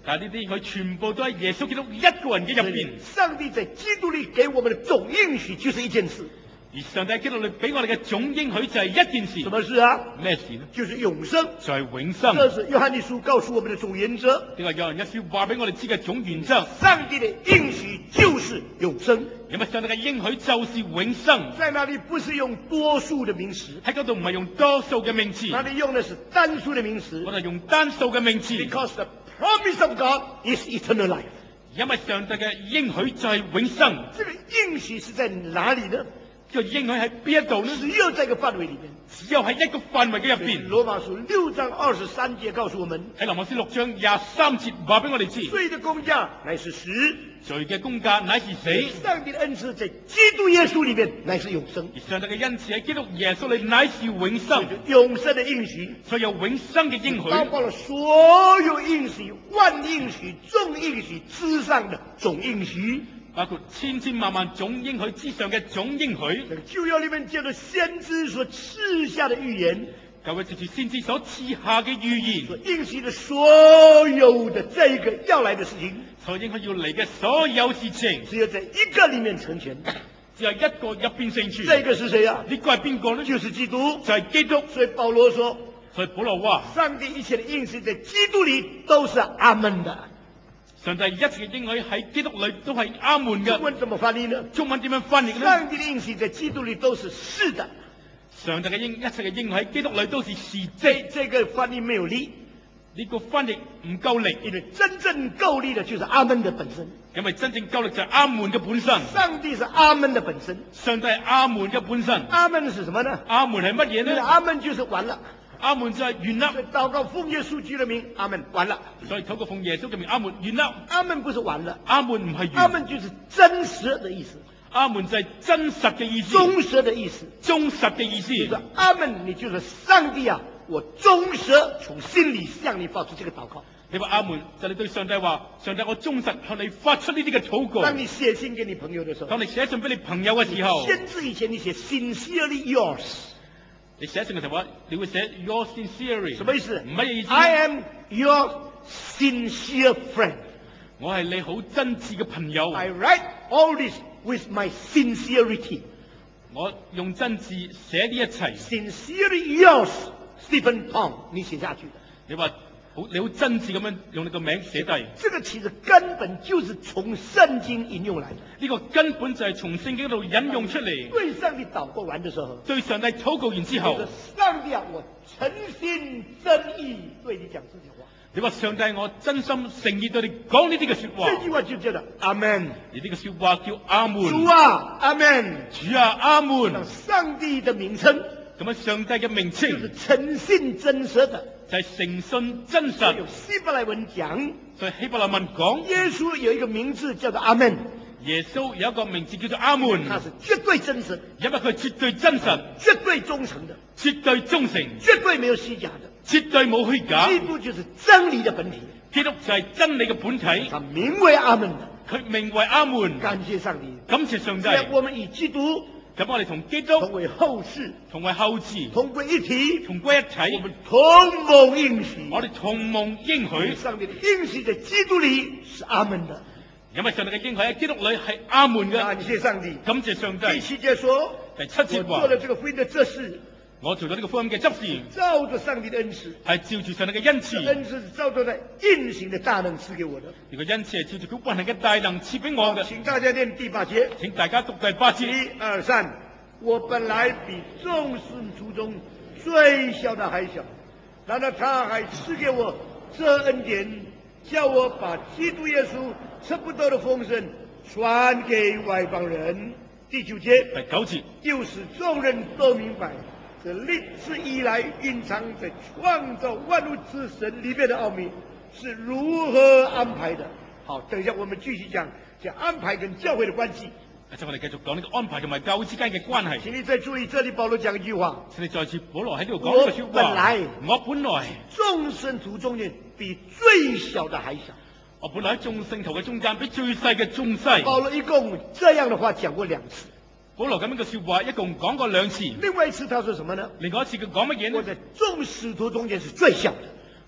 S2: 但係呢啲應許全部都喺耶穌基督一個人嘅入邊。
S1: 上帝在基督裏給我們的總應許就是一件事，
S2: 而上帝喺基督裏俾我哋嘅總應許就係一件事。
S1: 什麼事啊？
S2: 咩事呢？
S1: 就是永生。
S2: 就係永生。
S1: 這是約翰一書告訴我們的總原則。
S2: 呢個約翰一書話俾我哋知嘅總原則。
S1: 上帝的應許就是永生。
S2: 因為上帝嘅應許就是永生。
S1: 在那裏不是用多數的名詞，
S2: 喺嗰度唔係用多數嘅名詞，
S1: 那裏用的是單數的名詞。
S2: 我哋用單數嘅名詞。
S1: Because the promise of God is eternal life。
S2: 因為上帝嘅應許就係永生。
S1: 這個應許是在哪裏呢？
S2: 這個應許喺邊一度呢？
S1: 只有在一個範圍裏面，
S2: 只有喺一個範圍嘅入邊。
S1: 羅馬書6章23節告訴我們，
S2: 喺羅馬書6章23節話俾我哋知，
S1: 罪的工價乃是死，
S2: 罪嘅工價乃是死。
S1: 上帝的恩賜在基督耶穌裏面乃是永生。
S2: 而上帝嘅恩賜喺基督耶穌裏乃是永生。
S1: 永生的應許，
S2: 所以有永生嘅應許，
S1: 包括了所有應許、萬應許、眾應許之上的總應許，
S2: 包括千千萬萬總應許之上嘅總應許。
S1: 舊約裏面叫做先知所賜下的預言，
S2: 舊約就是先知所賜下嘅預言，
S1: 所應許的所有的這個要來的事情，
S2: 所應許要嚟嘅所有事情，
S1: 只有在一個裏面成全。
S2: 只有一個入邊成全。
S1: 這個是誰啊？
S2: 呢個係邊個呢？
S1: 就是基督。
S2: 就係基督。
S1: 所以保羅說，
S2: 所以保羅話，
S1: 上帝一切的應許在基督裏都是阿門的。
S2: 上帝一切嘅應許喺基督裏都係阿門嘅。
S1: 中文怎麼翻譯呢？
S2: 中文點樣翻譯呢？
S1: 上帝的應許在基督裏都是是的。
S2: 上帝嘅一切嘅應許喺基督裏都是是的。
S1: 這個翻譯沒有力，
S2: 呢個翻譯唔夠力，
S1: 因為真正夠力的就是阿門的本身。
S2: 因為真正夠力就係阿門嘅本身。
S1: 上帝是阿門的本身。
S2: 上帝係阿門嘅本身。
S1: 阿門是什麼呢？
S2: 阿門係乜嘢呢？
S1: 阿門就是完了。
S2: 阿門就係完啦。
S1: 禱告奉耶穌基督的名，阿門，完了。
S2: 所以禱告奉耶穌嘅名，阿門，完啦。
S1: 阿門不是完了，
S2: 阿門唔係完。
S1: 阿門就是真實的意思。
S2: 阿門就係真實嘅意思。
S1: 忠實的意思。
S2: 忠實嘅意思。
S1: 就是阿門，你就是上帝啊，我忠實從心裏向你發出這個禱告。
S2: 你話阿門，就你對上帝話，上帝我忠實向你發出呢啲嘅禱告。
S1: 當你寫信給你朋友的時候，
S2: 當你寫信俾你朋友嘅時候，
S1: 先知以前你寫 sincerely yours。
S2: 你寫信嘅時候，你會寫 yours sincerely。
S1: 什麼意思？
S2: 唔係意思。
S1: I am your sincere friend。
S2: 我係你好真摯嘅朋友。
S1: I write all this with my sincerity。
S2: 我用真摯寫呢一切。
S1: Sincerely yours, Stephen Tong，你寫下去的。
S2: 你話你好真摯咁樣用你個名寫低。
S1: 這個其實根本就是從聖經引用來的。
S2: 呢個根本就係從聖經度引用出嚟。
S1: 對上帝禱告完的時候，
S2: 對上帝禱告完之後，
S1: 上帝啊，我誠心真意對你講這句話。
S2: 你話上帝，我真心誠意對你講呢啲嘅說話。
S1: 這句話就叫做阿門。
S2: 而呢個說話叫阿門。
S1: 主啊，阿門。
S2: 主啊，阿門。
S1: 上帝的名稱，
S2: 咁樣上帝嘅名稱
S1: 就是誠信真實的，
S2: 就係誠信真實。
S1: 有希伯來文講，
S2: 所以希伯來文講，
S1: 耶穌有一個名字叫做阿門。
S2: 耶穌有一個名字叫做阿門，
S1: 他是絕對真實，
S2: 因為佢係絕對真實、
S1: 絕對忠誠的、
S2: 絕對忠誠、
S1: 絕對沒有虛假的。
S2: 絕對冇虛假。
S1: 基督就是真理的本體，
S2: 基督就係真理嘅本體。
S1: 他名為阿門的，
S2: 佢名為阿門。
S1: 感謝上帝，
S2: 感謝上帝。
S1: 我們與基督，
S2: 咁我哋同基督
S1: 同為後嗣，
S2: 同為後嗣，
S1: 同歸一體，
S2: 同歸一體。
S1: 我們同蒙應許，
S2: 我哋同蒙應許。
S1: 上帝的應許在基督裏是阿門的，
S2: 因為上帝嘅應許喺基督裏係阿門嘅。
S1: 感謝上帝，
S2: 感謝上帝。
S1: 第7節說，
S2: 第7節話，
S1: 我做了這個福音的執事，
S2: 我做咗呢個福音嘅執事，
S1: 照着上帝的恩賜，
S2: 係照住上帝嘅恩賜。
S1: 恩賜是照着在運行的大能賜給我的。
S2: 呢個恩賜係照住佢運行嘅大能賜俾我嘅。
S1: 請大家念第8節，
S2: 請大家讀第8節。
S1: 1、2、3，我本來比眾聖徒中最小的還小，然而他還賜給我這恩典，叫我把基督耶穌測不透的豐盛傳給外邦人。第9節，
S2: 第9節，
S1: 又使眾人都明白這歷世以來蘊藏在創造萬物之神裏面的奧秘是如何安排的。好，等一下我們繼續講安排跟教會的關係。
S2: 我哋繼續講呢個安排同埋教會之間嘅關係。
S1: 請你再注意，這裏保羅講一句話。
S2: 請你再次，保羅喺呢度講呢個說話。我本來
S1: 眾聖徒中間比最小的還小。
S2: 我本來喺眾聖徒嘅中間比最細嘅仲細。
S1: 保羅一共這樣的話講過2次。
S2: 保羅咁樣嘅說話一共講過2次。
S1: 另外一次他說什麼呢？
S2: 另外一次佢講乜嘢呢？
S1: 我在眾使徒中間是最小的。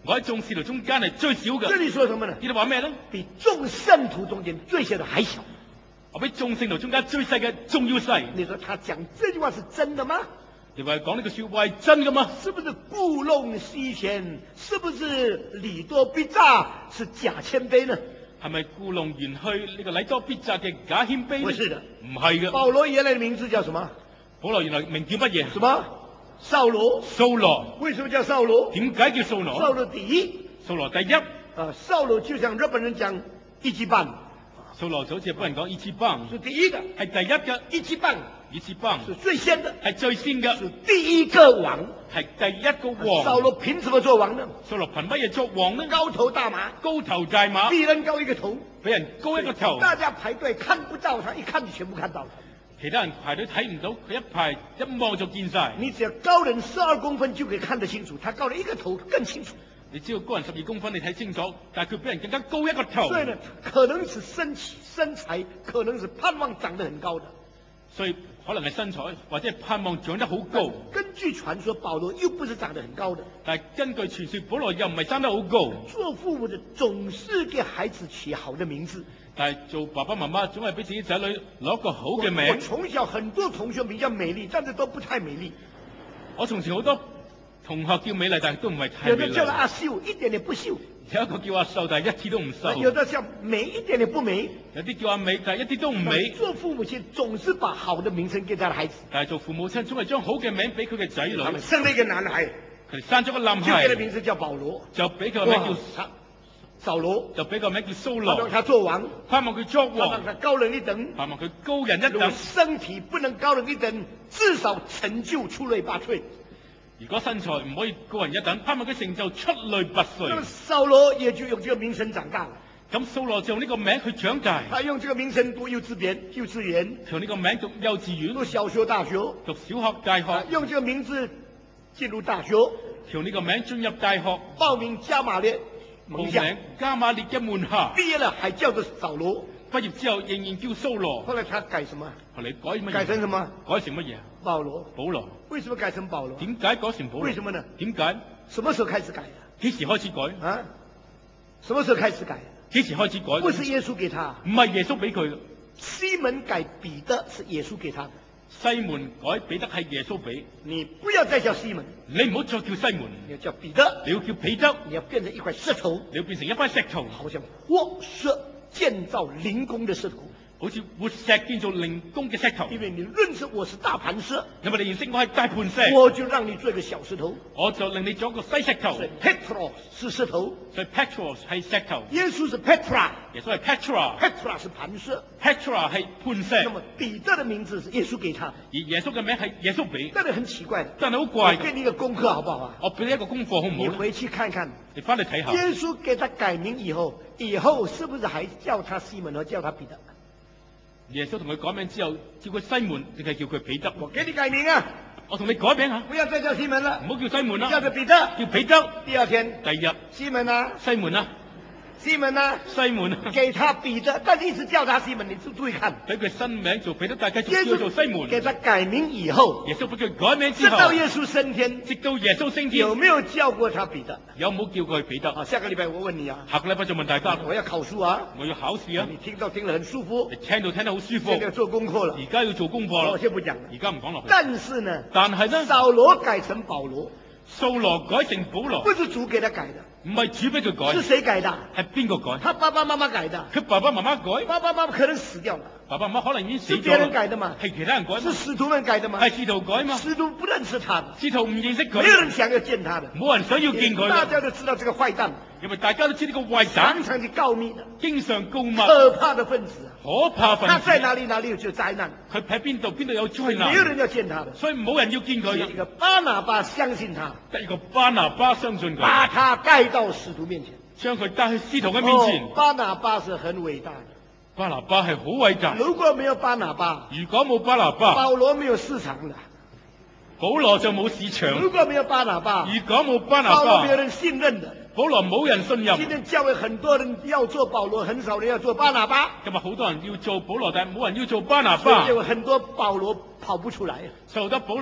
S2: 我喺眾使徒中間係最少嘅。
S1: 這裏說什麼呢？
S2: 呢度話咩咧？
S1: 比眾聖徒中間最小的還小。
S2: 我比眾聖徒中間最細嘅仲要細。
S1: 你說他講這句話是真的嗎？
S2: 你話講呢句說話係真嘅嗎？
S1: 是不是故弄虛謙？是不是禮多必詐？是假謙卑呢？
S2: 係咪故弄玄虛呢個禮多必詐嘅假謙卑呢？
S1: 不是的，
S2: 唔係嘅。
S1: 保羅原來的名字叫什麼？
S2: 保羅原來名叫乜嘢？
S1: 什麼？掃羅。
S2: 掃羅。
S1: 為什麼叫掃羅？
S2: 點解叫掃羅？
S1: 掃羅第一。
S2: 掃羅第一。
S1: 掃羅就像日本人講一級棒。
S2: 掃羅就好似日本人講一級棒。
S1: 是第一個。
S2: 係第一嘅。
S1: 一級棒。
S2: 一級棒。
S1: 是最先的。
S2: 係最先嘅。
S1: 是第一個王。
S2: 係第一個王。
S1: 掃羅憑什麼做王呢？
S2: 掃羅憑乜嘢作王呢？
S1: 高頭大馬。
S2: 高頭大馬。
S1: 比人高一個頭。
S2: 比人高一個頭。
S1: 大家排隊看不到他，一看就全部看到了。
S2: 其他人排隊睇唔到，佢一排一望就見晒。
S1: 你只要高人12公分就可以看得清楚，他高了一個頭更清楚。
S2: 你知道高人12公分你睇清楚，但係佢比人更加高一個頭。
S1: 所以呢，可能是身材，可能是盼望長得很高的。
S2: 所以可能係身材，或者係盼望長得好高。
S1: 根據傳說，保羅又不是長得很高的。
S2: 但係根據傳說，保羅又唔係生得好高。
S1: 做父母的總是給孩子取好的名字。
S2: 但係做爸爸媽媽總係俾自己仔女攞個好嘅名。
S1: 我從小很多同學比較美麗，但是都不太美麗。
S2: 我從前好多同學叫美麗，但係都唔係太美麗。
S1: 有的叫阿秀，一點也不秀。
S2: 有一個叫阿秀，但係一啲都唔瘦。
S1: 有的叫美，一點也不美。
S2: 有啲叫阿美，但係一啲都唔美。
S1: 做父母親總是把好的名稱給他的孩子。
S2: 但係做父母親總係將好嘅名俾佢嘅仔女。
S1: 他們生了一個男孩，
S2: 佢哋生咗個男孩，
S1: 就給他名字叫保羅，
S2: 就俾佢個名叫
S1: 掃羅，
S2: 就俾個名叫掃羅。
S1: 讓他做王，
S2: 盼望佢作王，
S1: 讓他高人一等，
S2: 盼望佢高人一等。
S1: 身體不能高人一等，至少成就出類拔萃。
S2: 如果身材唔可以高人一等，盼望佢成就出類拔萃。
S1: 那麼掃羅也就用這個名聲長大了。
S2: 咁掃羅就用呢個名去長大。
S1: 他用這個名聲讀幼稚園，
S2: 用呢個名讀幼稚園，
S1: 讀小學、大學，
S2: 讀小學、大學。
S1: 用這個名字進入大學，
S2: 用呢個名進入大學，
S1: 報名加馬列門下，
S2: 加馬列嘅門下。
S1: 畢業了還叫做掃羅，
S2: 畢業之後仍然叫掃羅。
S1: 後來他改什麼？
S2: 後來改乜嘢？
S1: 改成什麼？
S2: 改成乜嘢？
S1: 保羅。
S2: 保羅。
S1: 為什麼改成保羅？
S2: 點解改成保羅？
S1: 為什麼呢？
S2: 點解？
S1: 什麼時候開始改的？
S2: 幾時開始改？
S1: 啊？什麼時候開始改？
S2: 幾時開始改？
S1: 不是耶穌給他，
S2: 唔係耶穌俾佢嘅。
S1: 西門改彼得是耶穌給他的。
S2: 西門改彼得係耶穌俾。
S1: 你不要再叫西門，
S2: 你唔好再叫西門，
S1: 你要叫彼得。
S2: 你要叫彼得，
S1: 你要變成一塊石頭，
S2: 你要變成一塊石頭，
S1: 好像活石建造靈宮的石頭。
S2: 好似活石建造靈宮嘅石頭。
S1: 因為你認識我是大磐石，
S2: 因為你認識我係大磐石，
S1: 我就讓你做一個小石頭，
S2: 我就令你做一個細石頭。
S1: Petros 是石頭，
S2: 所以 Petros 係石頭。
S1: 耶穌是 Petra，
S2: 耶穌係 Petra
S1: 是磐石
S2: ，Petra 係磐石。
S1: 那麼彼得的名字是耶穌給他的，
S2: 而耶穌嘅名係耶穌俾。
S1: 真係很奇怪的，
S2: 真係好怪。
S1: 我給你一個功課好不好啊？
S2: 我俾你一個功課好唔好？
S1: 你回去看看，
S2: 你翻嚟睇下。
S1: 耶穌給他改名以後是不是還叫他西門和叫他彼得？
S2: 耶穌同佢改名之後，叫佢西門定係叫佢彼得？
S1: 我給你改名啊！
S2: 我同你改名啊！
S1: 不要再叫西門了，
S2: 唔好叫西門啦，
S1: 叫做彼得。
S2: 叫彼得。
S1: 第二天，
S2: 第二日，
S1: 西門啊，
S2: 西門啊，
S1: 西門啊，
S2: 西門啊，
S1: 給他彼得，但是一直叫他西門，你注意看，
S2: 俾佢新名做彼得，大家仲叫佢做西門。
S1: 給他改名以後，
S2: 耶穌俾佢改名之後，
S1: 直到耶穌升天，
S2: 直到耶穌升天，
S1: 有沒有叫過他彼得？
S2: 有冇叫過佢彼得？
S1: 啊，下個禮拜我問你啊，
S2: 下個禮拜就問大家，
S1: 我要考試啊，
S2: 我要考試啊，
S1: 你聽到聽得很舒服，
S2: 你聽到聽得好舒服，
S1: 現在要做功課了，
S2: 而家要做功課啦，
S1: 我先不講了，
S2: 而家唔講落去。
S1: 但是呢，掃羅改成保羅，
S2: 掃羅改成保羅，
S1: 不是主給他改的，
S2: 唔係主俾佢改，
S1: 是誰改的？
S2: 係邊個改？
S1: 他爸爸媽媽改的，
S2: 佢爸爸媽媽改，
S1: 爸爸媽媽可能死掉了。
S2: 爸爸媽媽可能已經死咗。
S1: 是別人改的嘛？
S2: 係其他人改。
S1: 是使徒們改的嘛？
S2: 係使徒改嘛？
S1: 使徒不認識他的，
S2: 使徒唔認識佢，
S1: 沒有人想要見他的，
S2: 冇人想要見佢。
S1: 大家都知道這個壞蛋，
S2: 因為大家都知呢個壞蛋，
S1: 常常去告密的，
S2: 經常告密，
S1: 可怕的分子，
S2: 可怕分子。
S1: 他在哪裡，哪裡就災難。
S2: 佢喺邊度，邊度有災難。
S1: 沒有人要見他的，
S2: 所以冇人要見佢。
S1: 一個巴拿巴相信他，
S2: 得一個巴拿巴相信佢，
S1: 把他帶到使徒面前，
S2: 將佢帶去使徒嘅面前。
S1: 巴拿巴是很偉大的。
S2: 巴拿巴係好偉大。
S1: 如果沒有巴拿巴，
S2: 如果冇巴拿巴，
S1: 保羅沒有市場的，
S2: 保羅就冇市場。
S1: 如果沒有巴拿巴，
S2: 如果冇巴拿巴，
S1: 保羅沒有人信任的，
S2: 保羅冇人信任。
S1: 今天教會很多人要做保羅，很少人要做巴拿巴。
S2: 今日好多人要做保羅，但係冇人要做巴拿巴。
S1: 所以有很多保羅跑不出來，
S2: 受得保羅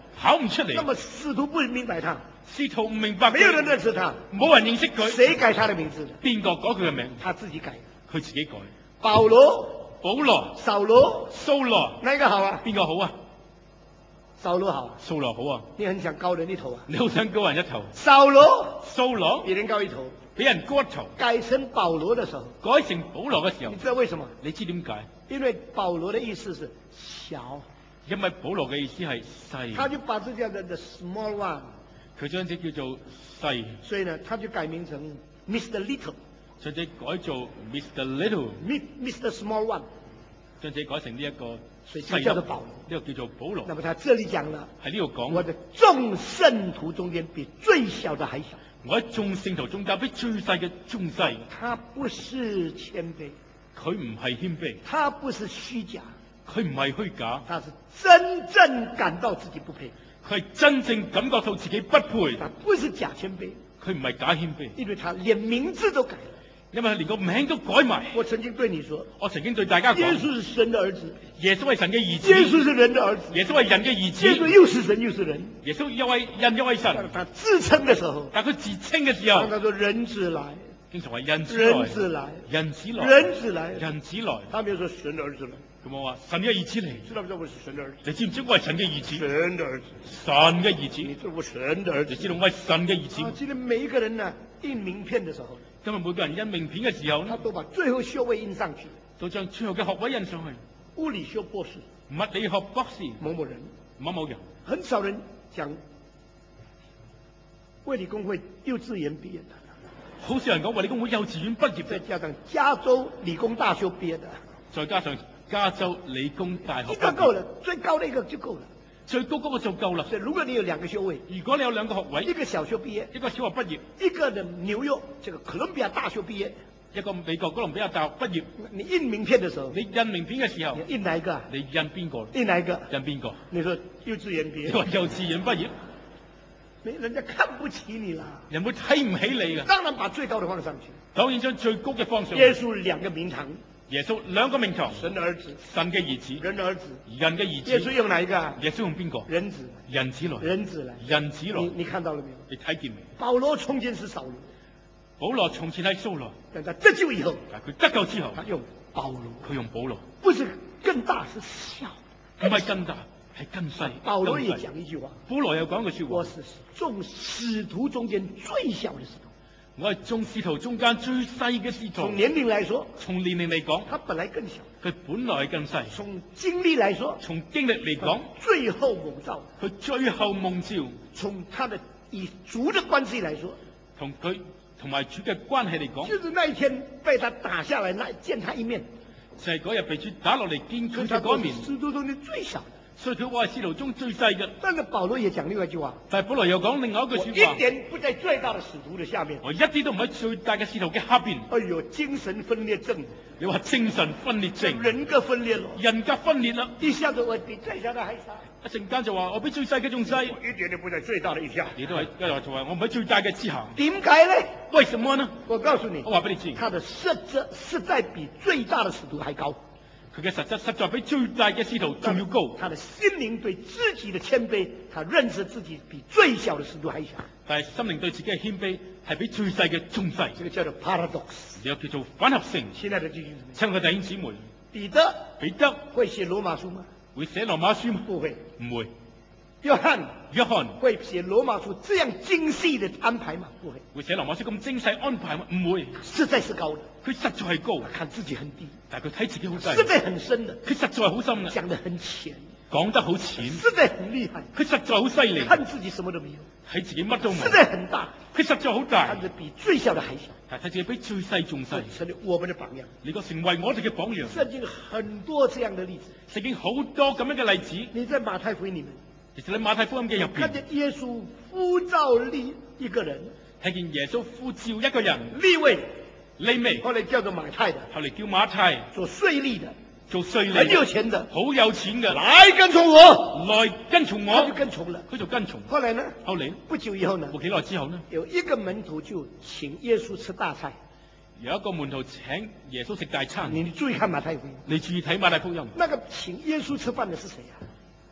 S2: 跑唔出嚟。
S1: 那麼使徒不明白他，
S2: 使徒唔明白佢，
S1: 沒有人認識他，
S2: 冇人認識佢。
S1: 誰改他的名字的？
S2: 邊個改佢嘅名？
S1: 他自己改的。
S2: 佢自己改。
S1: 保羅、
S2: 保羅、
S1: 掃羅，
S2: 掃羅，
S1: 哪一個好啊？
S2: 邊個好啊？
S1: 掃羅好啊。
S2: 掃羅好啊。
S1: 你很想高人一頭啊？
S2: 你好想高人一頭。
S1: 掃羅
S2: 掃羅
S1: 比人高一頭，
S2: 俾人高一頭，
S1: 改成保羅的時候，
S2: 改成保羅嘅時候
S1: 你，知道為什麼？
S2: 你知點解？
S1: 因為保羅的意思是小，
S2: 因為保羅嘅意思係細，
S1: 他就把這叫做 the small one，
S2: 佢將之叫做細，
S1: 所以呢，他就改名成 Mr. Little，
S2: 將之改做 Mr. Little，
S1: Mr. Small One，
S2: 將之改成呢一個
S1: 所以
S2: 細
S1: 就叫做保羅。
S2: 呢個叫做保羅。
S1: 那麼他這裏講了，
S2: 喺呢度講，
S1: 我的眾聖徒中間比最小的還小。
S2: 我喺眾聖徒中間比最細嘅仲細。
S1: 他不是謙卑，
S2: 佢唔係謙卑，
S1: 他不是虛假，
S2: 佢唔係虛假，
S1: 他是真正感到自己不配。
S2: 佢係真正感覺到自己不配。
S1: 他不是假謙卑，
S2: 佢唔係假謙卑，
S1: 因為他連名字都改了。
S2: 因為佢連個名都改埋。
S1: 我曾經對你說，
S2: 我曾經對大家講，
S1: 耶穌是神的兒子，
S2: 耶穌係神嘅兒子，
S1: 耶穌是人的兒子，
S2: 耶穌係人嘅兒子，
S1: 耶穌又是神又是人。
S2: 耶穌又係人又係神。
S1: 但他自稱的時候，
S2: 但佢自稱嘅時候，
S1: 當他說人子來，
S2: 經常話人子
S1: 人
S2: 來，
S1: 子來，
S2: 人子來，
S1: 人子來，
S2: 人子來。
S1: 他沒有說神的兒子來。
S2: 咁我話神嘅兒子嚟，
S1: 知道不知道我是神的兒子？
S2: 你知唔知我係神嘅兒子？
S1: 神的兒子，
S2: 神嘅兒子，
S1: 你知道我神的兒子？
S2: 你知道我係神嘅兒子。
S1: 啊，今天每一個人呢，印名片的時候，
S2: 今日每個人印名片嘅時候
S1: 他
S2: 呢，
S1: 都把最後學位印上去，
S2: 都將最後嘅學位印上去。
S1: 物理學博士，
S2: 物理學博士，
S1: 某某人，
S2: 某人，
S1: 很少人講衛理公會幼稚園畢業的，
S2: 好少人講衛理公會幼稚園畢業嘅，
S1: 再加上加州理工大學畢業的，
S2: 再加上加州理工大學
S1: 一個夠了，最高的一個就夠了。
S2: 最高嗰個就夠啦。
S1: 所以如果你有兩個學位，
S2: 如果你有兩個學位，
S1: 一個小學畢業，
S2: 一個小學畢業，
S1: 一個的紐約這個哥倫比亞大學畢業，
S2: 一個美國哥倫比亞大學畢業，
S1: 你印名片的時候，
S2: 你印名片嘅時候，
S1: 你印哪一個啊？
S2: 你印邊個？
S1: 印哪一個？
S2: 印邊個？
S1: 你說幼稚園畢
S2: 你話
S1: 業，
S2: 幼稚園畢業，
S1: 人家看不起你啦，
S2: 人會睇唔起你嘅。
S1: 當然把最高的放上去。
S2: 當然將最高嘅放上去。
S1: 耶穌兩個名堂，
S2: 耶穌兩個名堂，
S1: 神的兒子，
S2: 神嘅兒子，
S1: 人的兒子。
S2: 人嘅兒子。
S1: 耶穌用哪一個啊？
S2: 耶穌用邊個？
S1: 人子，
S2: 人子來，
S1: 人子來，
S2: 人子來。
S1: 你看到了沒有？
S2: 你睇見未？
S1: 保羅從前是掃羅，
S2: 保羅從前係掃羅，
S1: 但他得救以後，
S2: 但佢得救之後，
S1: 他用保羅，
S2: 佢用保羅，
S1: 不是更大，是小。
S2: 唔係更大，係更細。
S1: 保羅也
S2: 更細
S1: 講一句話，
S2: 保羅又講句説話：
S1: 我是眾使徒中間最小的使徒。
S2: 我係眾使徒中間最細嘅使徒。
S1: 從年齡來說，
S2: 從年齡嚟講，
S1: 他本來更小；
S2: 佢本來係更細。
S1: 從經歷來說，
S2: 從經歷嚟講，
S1: 最後蒙召；
S2: 佢最後蒙召。
S1: 從他的與主的關係來說，
S2: 同佢同埋主嘅關係嚟講，
S1: 就是那一天被他打下來，那見他一面，
S2: 就係嗰日被主打落嚟見佢嘅嗰一面。
S1: 使徒中間最小的。
S2: 所以佢話係使徒中最細嘅。
S1: 但是保羅也講另外一句話，
S2: 但係保羅又講另外一句
S1: 我
S2: 説話：
S1: 一點不在最大的使徒的下面。
S2: 我一啲都唔喺最大嘅使徒嘅下邊。
S1: 哎呦，精神分裂症，
S2: 你話精神分裂症，
S1: 人格分裂了，
S2: 人格分裂啦！
S1: 一下子我比最小的還小，
S2: 一陣間就話我比最細嘅仲細，
S1: 我一點都不在最大的以下。
S2: 你都係一話就話我唔喺最大嘅之下。
S1: 點解呢？
S2: 為什麼呢？
S1: 我告訴你
S2: 我，話俾你知，
S1: 他的實質實在比最大的使徒還高。
S2: 佢嘅實質實在比最大嘅使徒仲要高。
S1: 他的心靈對自己的謙卑，他認識自己比最小的使徒還小。
S2: 但係心靈對自己嘅謙卑係比最細嘅仲細，
S1: 這個叫做 paradox。
S2: 又叫做反合性。
S1: 親愛的弟兄姊妹，
S2: 親愛嘅弟兄姊妹，彼得
S1: 會寫羅馬書嗎？
S2: 會寫羅馬書嗎？
S1: 不會。
S2: 唔會。
S1: 約翰
S2: 約翰
S1: 會寫羅馬書這樣精細的安排嗎？不會。
S2: 會寫羅馬書咁精細安排嗎？唔會。
S1: 實在是高的，
S2: 佢實在係高，
S1: 看自己很低；
S2: 但係佢睇自己好細。
S1: 實在很深的，
S2: 佢實在係好深嘅，
S1: 講得很淺；
S2: 講得好淺。
S1: 實在很厲害，
S2: 佢實在好犀利，
S1: 看自己什麼都沒有；
S2: 睇自己乜都冇。
S1: 實在很大，
S2: 佢實在好大
S1: 看，着比最小的還小。
S2: 但係睇自己比最細仲細。
S1: 成為我們的榜樣。
S2: 能夠成為我哋嘅榜樣。
S1: 聖經很多這樣的例子，
S2: 聖經好多咁樣嘅例子。
S1: 你在馬太福音裡面
S2: 其實你馬太福音嘅入邊，
S1: 看見耶穌呼召立一個人，
S2: 睇見耶穌呼召一個人，
S1: 利未，
S2: 利未，
S1: 後來叫做馬太的，
S2: 後嚟叫馬太，
S1: 做稅吏的，
S2: 做稅吏，
S1: 很有錢的，
S2: 好有錢嘅，
S1: 來跟從我，
S2: 來跟從
S1: 他就
S2: 我，
S1: 跟從了。
S2: 佢就跟從。
S1: 後來呢？
S2: 後嚟
S1: 不久以後呢？
S2: 冇幾耐之後呢，
S1: 有一個門徒就請耶穌吃大菜。
S2: 有一個門徒請耶穌食大餐。
S1: 你注意看馬太福音，
S2: 你注意睇馬太福音，
S1: 那個請耶穌吃飯的是誰啊？
S2: 嗰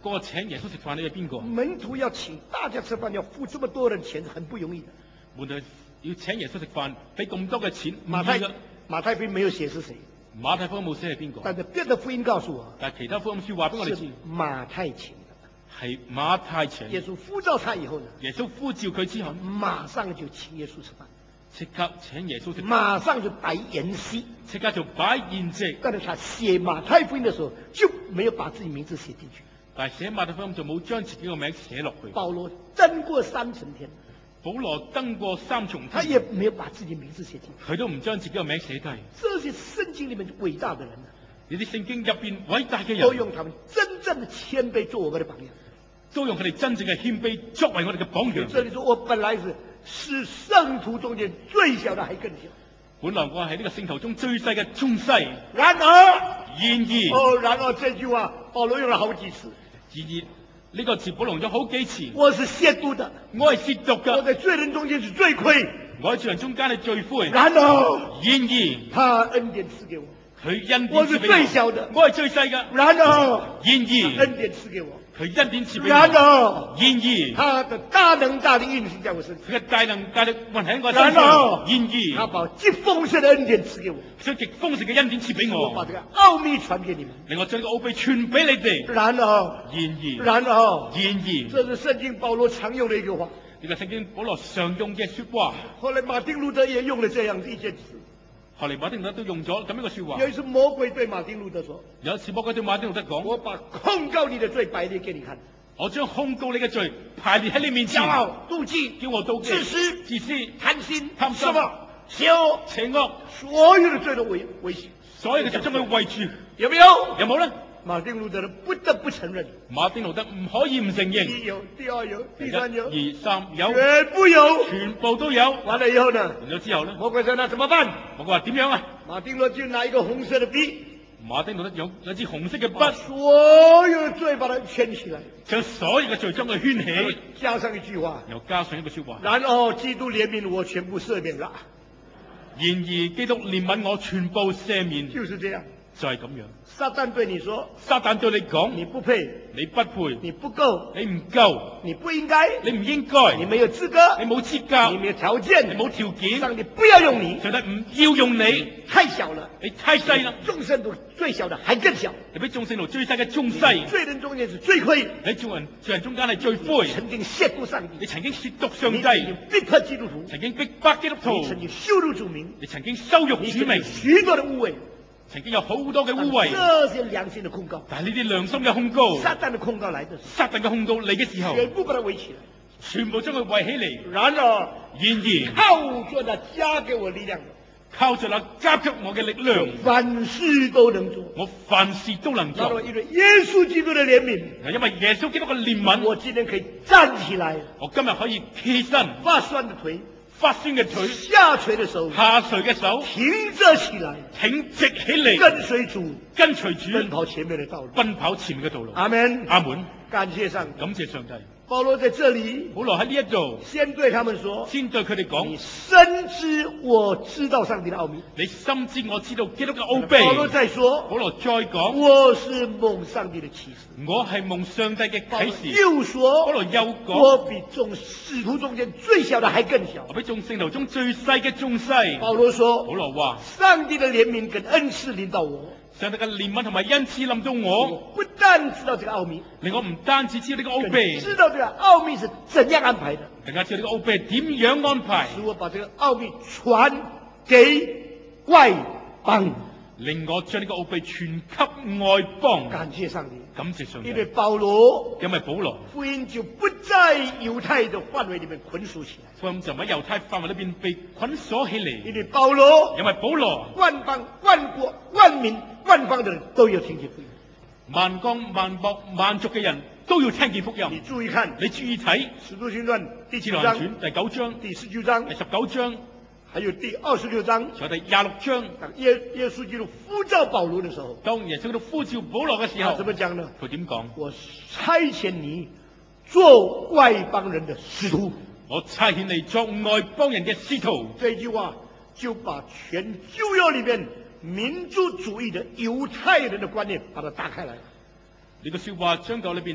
S2: 嗰個請耶穌食飯你係邊個？
S1: 門徒要請大家吃飯，要付這麼多人錢，很不容易的。
S2: 門徒要請耶穌食飯，俾咁多嘅錢，
S1: 馬太福音沒有寫是誰，
S2: 馬太福音冇寫係邊個，
S1: 但是別的福音告訴我，
S2: 但係其他福音書話俾我哋知，
S1: 馬太請的，
S2: 係馬太請。
S1: 耶穌呼召他以後呢，
S2: 耶穌呼召佢之後，
S1: 馬上就請耶穌吃飯，
S2: 即刻請耶穌食飯，
S1: 馬上就擺筵席，
S2: 即刻就擺宴席。
S1: 但是他寫馬太福音的時候就沒有把自己名字寫進去。
S2: 但係寫馬太福音就冇將自己個名寫落去。
S1: 保羅登過3層天，
S2: 保羅登過3重天，
S1: 他也沒有把自己名字寫進去。
S2: 佢都唔將自己個名寫低。
S1: 這些聖經裏面偉大的人啊，
S2: 呢啲聖經入邊偉大嘅人，
S1: 都用他們真正的謙卑做我們的榜樣，
S2: 都用佢哋真正嘅謙卑作為我哋嘅榜樣。
S1: 這裏說我本來是聖徒中間最小的，還更小。
S2: 本來我係呢個聖徒中最細嘅中細。
S1: 然而，然而這句話保羅用了好幾次。
S2: 然而呢個字保羅用咗好幾次。
S1: 我是褻瀆的，
S2: 我係褻瀆嘅。
S1: 我在罪人中間是罪虧，
S2: 我喺罪人中間係罪魁。
S1: 然而，他恩典賜給我。
S2: 佢恩典賜俾我。
S1: 我是最小的，
S2: 我係最細嘅。
S1: 然而，
S2: 恩
S1: 典賜給我。
S2: 佢恩典賜俾我。
S1: 然
S2: 而，
S1: 他的大能大力運行在我身上。
S2: 佢嘅大能大力運行喺我身上。
S1: 他把極豐盛的恩典賜給我。
S2: 將極豐盛嘅恩典賜俾我。
S1: 我把這個奧秘傳給你們。
S2: 令我將這個奧秘傳俾你哋。
S1: 然而，這是聖經保羅常用的一句話。
S2: 呢個聖經保羅常用嘅說話。
S1: 後來馬丁路德也用了這樣一件詞。
S2: 後嚟馬丁路德都用咗咁樣嘅說話。
S1: 有一次魔鬼對馬丁路德說：
S2: 有一次魔鬼對馬丁路德講：
S1: 我把控告你的罪擺列給你看。
S2: 我將控告你嘅罪排列喺你面前。
S1: 驕傲、妒忌、
S2: 叫我妒忌、自私、貪心、
S1: 什麼邪惡、
S2: 邪惡，
S1: 所有的罪都圍住，
S2: 所有嘅罪將佢圍住。
S1: 有沒有？
S2: 有冇呢？
S1: 馬丁路德不得不承認。
S2: 馬丁路德唔可以唔承認。
S1: 第一有，第二有，第三有
S2: ，1、2、3有，
S1: 全部有，
S2: 全部都有。
S1: 完了以後呢？
S2: 完咗之後呢？
S1: 魔鬼說：那怎麼辦？
S2: 魔鬼話點樣啊？
S1: 馬丁路德就拿一個紅色的筆。
S2: 馬丁路德有支紅色嘅筆，
S1: 所有罪把它圈起來，
S2: 將所有嘅罪將佢圈起，
S1: 加上一句話，
S2: 又加上一個說話。
S1: 然後基督憐憫我，全部赦免了。
S2: 然而基督憐憫我，全部赦免。
S1: 就是這樣。
S2: 就係咁樣。
S1: 撒旦對你說：
S2: 撒旦對你講，
S1: 你不配，
S2: 你不配，
S1: 你不夠，
S2: 你唔夠，
S1: 你不應該，
S2: 你唔應該，
S1: 你沒有資格，
S2: 你冇資格，
S1: 你沒有條件，
S2: 你冇條件。
S1: 上帝不要用你，
S2: 上帝唔要用你，
S1: 太小了，
S2: 你太細啦。
S1: 眾聖徒最小的還更小，
S2: 你比眾聖徒最細嘅仲細。
S1: 罪人中間是最虧，
S2: 喺罪人中間係最灰。
S1: 曾經褻瀆上帝，
S2: 你曾經褻瀆上帝，
S1: 你逼迫基督徒，
S2: 曾經逼迫基督徒，
S1: 你曾經羞辱主名，
S2: 你曾經羞辱主名，
S1: 許多的污穢。
S2: 曾經有好多嘅污穢，
S1: 這些良心的控告，
S2: 但係呢啲良心嘅控告，
S1: 撒旦的控告來的時候，
S2: 撒旦嘅控告嚟嘅時候，
S1: 全部把它圍起來，
S2: 全部將佢圍起嚟。
S1: 然而，靠着那加給我力量，
S2: 靠着那加給我嘅力量，
S1: 凡事都能做，
S2: 我凡事都能做。
S1: 因為耶穌基督的憐憫，
S2: 因為耶穌基督嘅憐憫，
S1: 我今天可以站起來，
S2: 我今日可以起身，
S1: 發酸的腿，
S2: 發酸嘅腿，
S1: 下垂的手，
S2: 下垂嘅手，
S1: 挺着起來，
S2: 挺直起嚟，
S1: 跟隨主，
S2: 跟隨主，
S1: 奔跑前面的道路，
S2: 奔跑前面嘅道路。
S1: 阿門，
S2: 阿門。
S1: 感謝上帝，
S2: 感謝上帝。
S1: 保羅在這裏，
S2: 保羅喺呢一度，
S1: 先對他們說，
S2: 先對佢哋講：
S1: 你深知我知道上帝的奧秘，
S2: 你深知我知道基督嘅奧秘。
S1: 保羅再說，
S2: 保羅再講：
S1: 我是蒙上帝的啟示，
S2: 我係蒙上帝嘅啟示。
S1: 又說，
S2: 保羅又講：
S1: 我比眾使徒中間最小的還更小，
S2: 我比眾聖徒中最細嘅仲細。
S1: 保羅說：
S2: 保羅話，
S1: 上帝的憐憫跟恩賜臨到我。
S2: 上帝嘅憐憫同埋恩賜臨到我，
S1: 不但知道這個奧秘，
S2: 令我唔單止知道呢個奧秘，
S1: 知道這個奧秘是怎樣安排的，
S2: 更加知道呢個奧秘係點樣安排，
S1: 使我把這個奧秘傳給外邦，
S2: 令我將呢個奧秘傳給外邦。
S1: 感謝上帝，
S2: 感謝上帝。
S1: 因為保羅福音就不在猶太的範圍裏面捆綁起來，
S2: 福音就喺猶太範圍裏邊被捆鎖起嚟。
S1: 因為保羅萬邦萬國萬民萬方的人都有聽見福音，
S2: 萬邦萬國萬族嘅人都要聽見福音。
S1: 你注意看，
S2: 你注意睇《
S1: 使徒行傳》第
S2: 使徒行傳第9章、
S1: 第19章、
S2: 第19章，
S1: 還有第26章，
S2: 仲有第26章。
S1: 當耶穌基督呼召保羅的時候，
S2: 當耶穌基督呼召保羅嘅時候，
S1: 怎麼講呢？
S2: 佢點講？
S1: 我差遣你做外邦人的使徒。
S2: 我差遣你作外邦人嘅使徒。
S1: 這句話就把全舊約裏面民族主義的猶太人的觀念把它打開來。
S2: 呢個說話將舊裏邊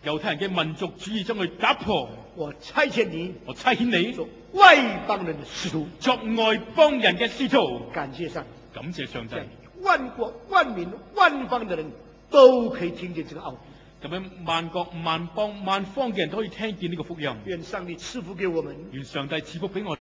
S2: 猶太人嘅民族主義將佢打破。
S1: 我差遣你
S2: 我差遣你
S1: 做外邦人的使徒，
S2: 作外邦人嘅使徒。
S1: 感謝上帝，
S2: 感謝上帝，
S1: 萬國萬民萬邦的人都可以聽見這個奧秘。
S2: 咁樣萬國萬邦萬方嘅人都可以聽見呢個福音。
S1: 願上帝賜福給我們。
S2: 願上帝賜福俾我。